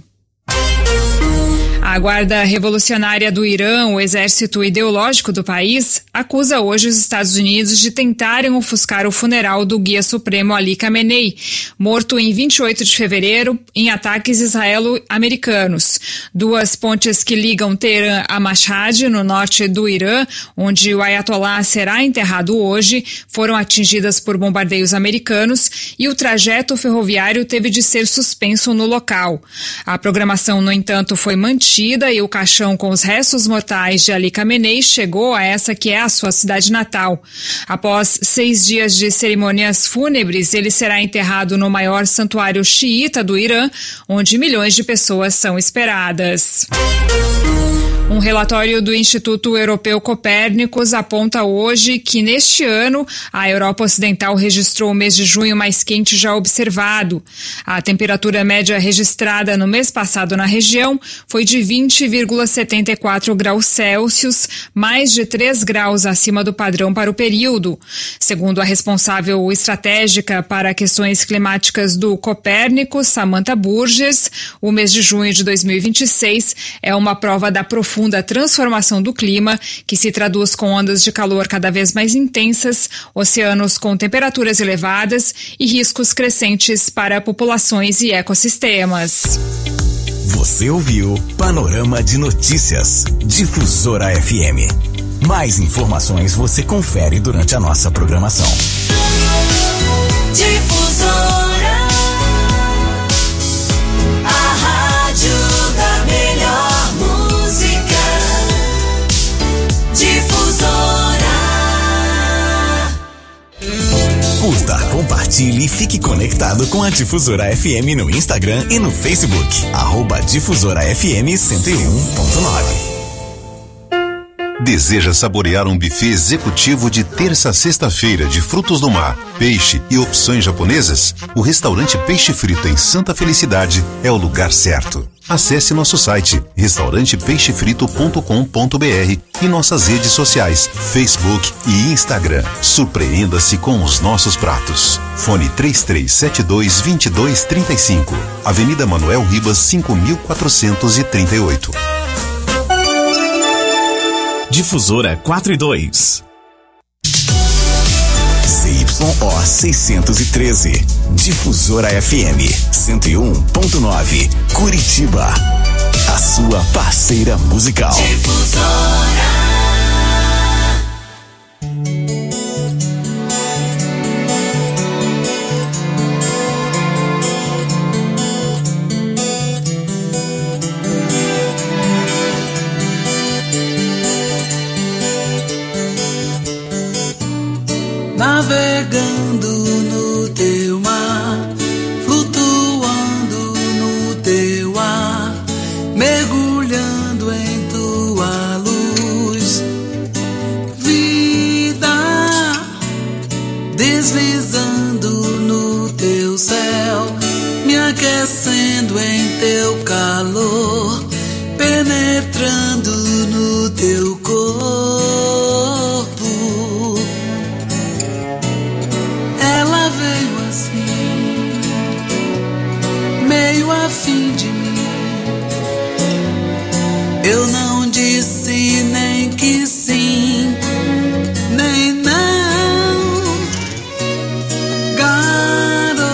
Y: A Guarda Revolucionária do Irã, o exército ideológico do país, acusa hoje os Estados Unidos de tentarem ofuscar o funeral do guia supremo Ali Khamenei, morto em 28 de fevereiro em ataques israelo-americanos. 2 pontes que ligam Teherã a Mashhad, no norte do Irã, onde o Ayatollah será enterrado hoje, foram atingidas por bombardeios americanos e o trajeto ferroviário teve de ser suspenso no local. A programação, no entanto, foi mantida e o caixão com os restos mortais de Ali Khamenei chegou a essa que é a sua cidade natal. Após 6 dias de cerimônias fúnebres, ele será enterrado no maior santuário xiita do Irã, onde milhões de pessoas são esperadas. Um relatório do Instituto Europeu Copérnicos aponta hoje que, neste ano, a Europa Ocidental registrou o mês de junho mais quente já observado. A temperatura média registrada no mês passado na região foi de 20,74 graus Celsius, mais de 3 graus acima do padrão para o período. Segundo a responsável estratégica para questões climáticas do Copérnicos, Samantha Burgess, o mês de junho de 2026 é uma prova da profunda transformação do clima, que se traduz com ondas de calor cada vez mais intensas, oceanos com temperaturas elevadas e riscos crescentes para populações e ecossistemas.
A: Você ouviu Panorama de Notícias, Difusora FM. Mais informações você confere durante a nossa programação.
O: Difusora, a rádio da melhor música. Difusora.
A: Curta, compartilhe e fique conectado com a Difusora FM no Instagram e no Facebook. @Difusora FM 101.9.
R: Deseja saborear um buffet executivo de terça a sexta-feira de frutos do mar, peixe e opções japonesas? O restaurante Peixe Frito em Santa Felicidade é o lugar certo. Acesse nosso site restaurantepeixefrito.com.br e nossas redes sociais, Facebook e Instagram. Surpreenda-se com os nossos pratos. Fone 3372-2235. Avenida Manuel Ribas, 5438.
A: Difusora 4 e 2. ZYO 613. Difusora FM 101.9. Curitiba. A sua parceira musical.
O: Difusora.
S: Navegando no teu mar, flutuando no teu ar, mergulhando em tua luz. Vida, deslizando no teu céu, me aquecendo em teu calor, penetrando no teu corpo. Ela veio assim, meio a fim de mim. Eu não disse nem que sim, nem não. Garota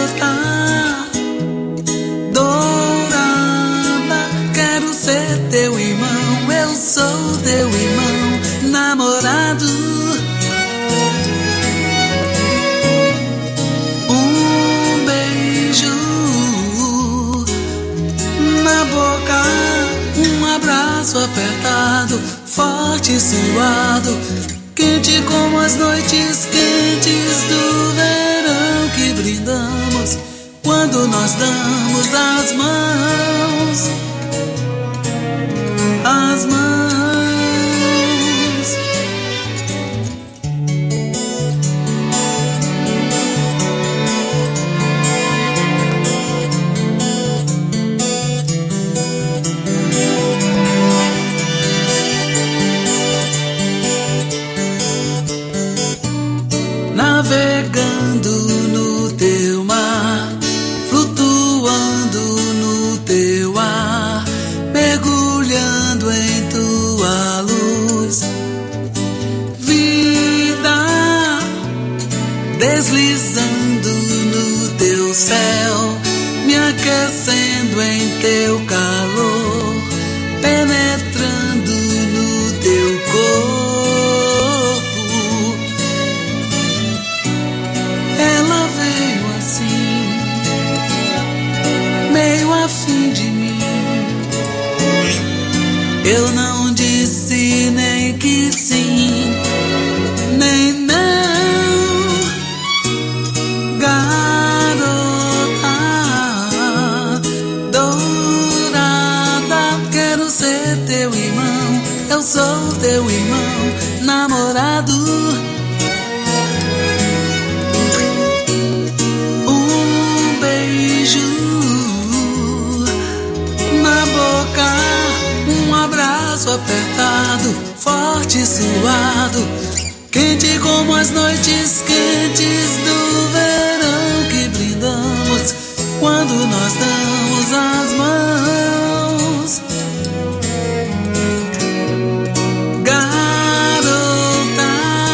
S: dourada, quero ser teu irmão. Eu sou teu irmão, namorado. Boca, um abraço apertado, forte e suado, quente como as noites quentes do verão que brindamos quando nós damos as mãos, as mãos. Navegando no teu mar, flutuando no teu ar, mergulhando em tua luz. Vida, deslizando no teu céu, me aquecendo em teu calor, penetrando no teu corpo. Ela veio assim, meio a fim de mim. Eu não disse nem que sim, nem não. Garota dourada, quero ser teu irmão. Eu sou teu irmão, namorado. Na boca, um abraço apertado, forte e suado, quente como as noites quentes do verão que brindamos quando nós damos as mãos. Garota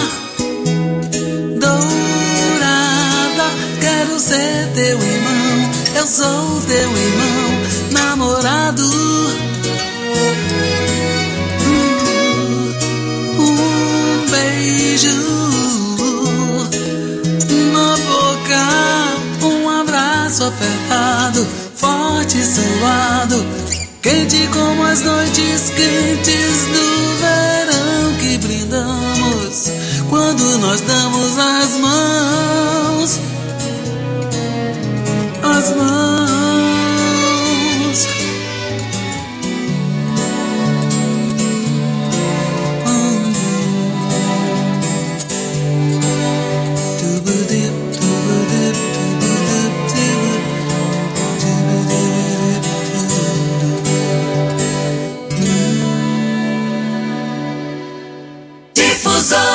S: dourada, quero ser teu irmão. Eu sou teu irmão, namorado. beijo na boca, um abraço apertado, forte e suado, quente como as noites quentes do verão que brindamos quando nós damos as mãos. As mãos.
O: Difusora.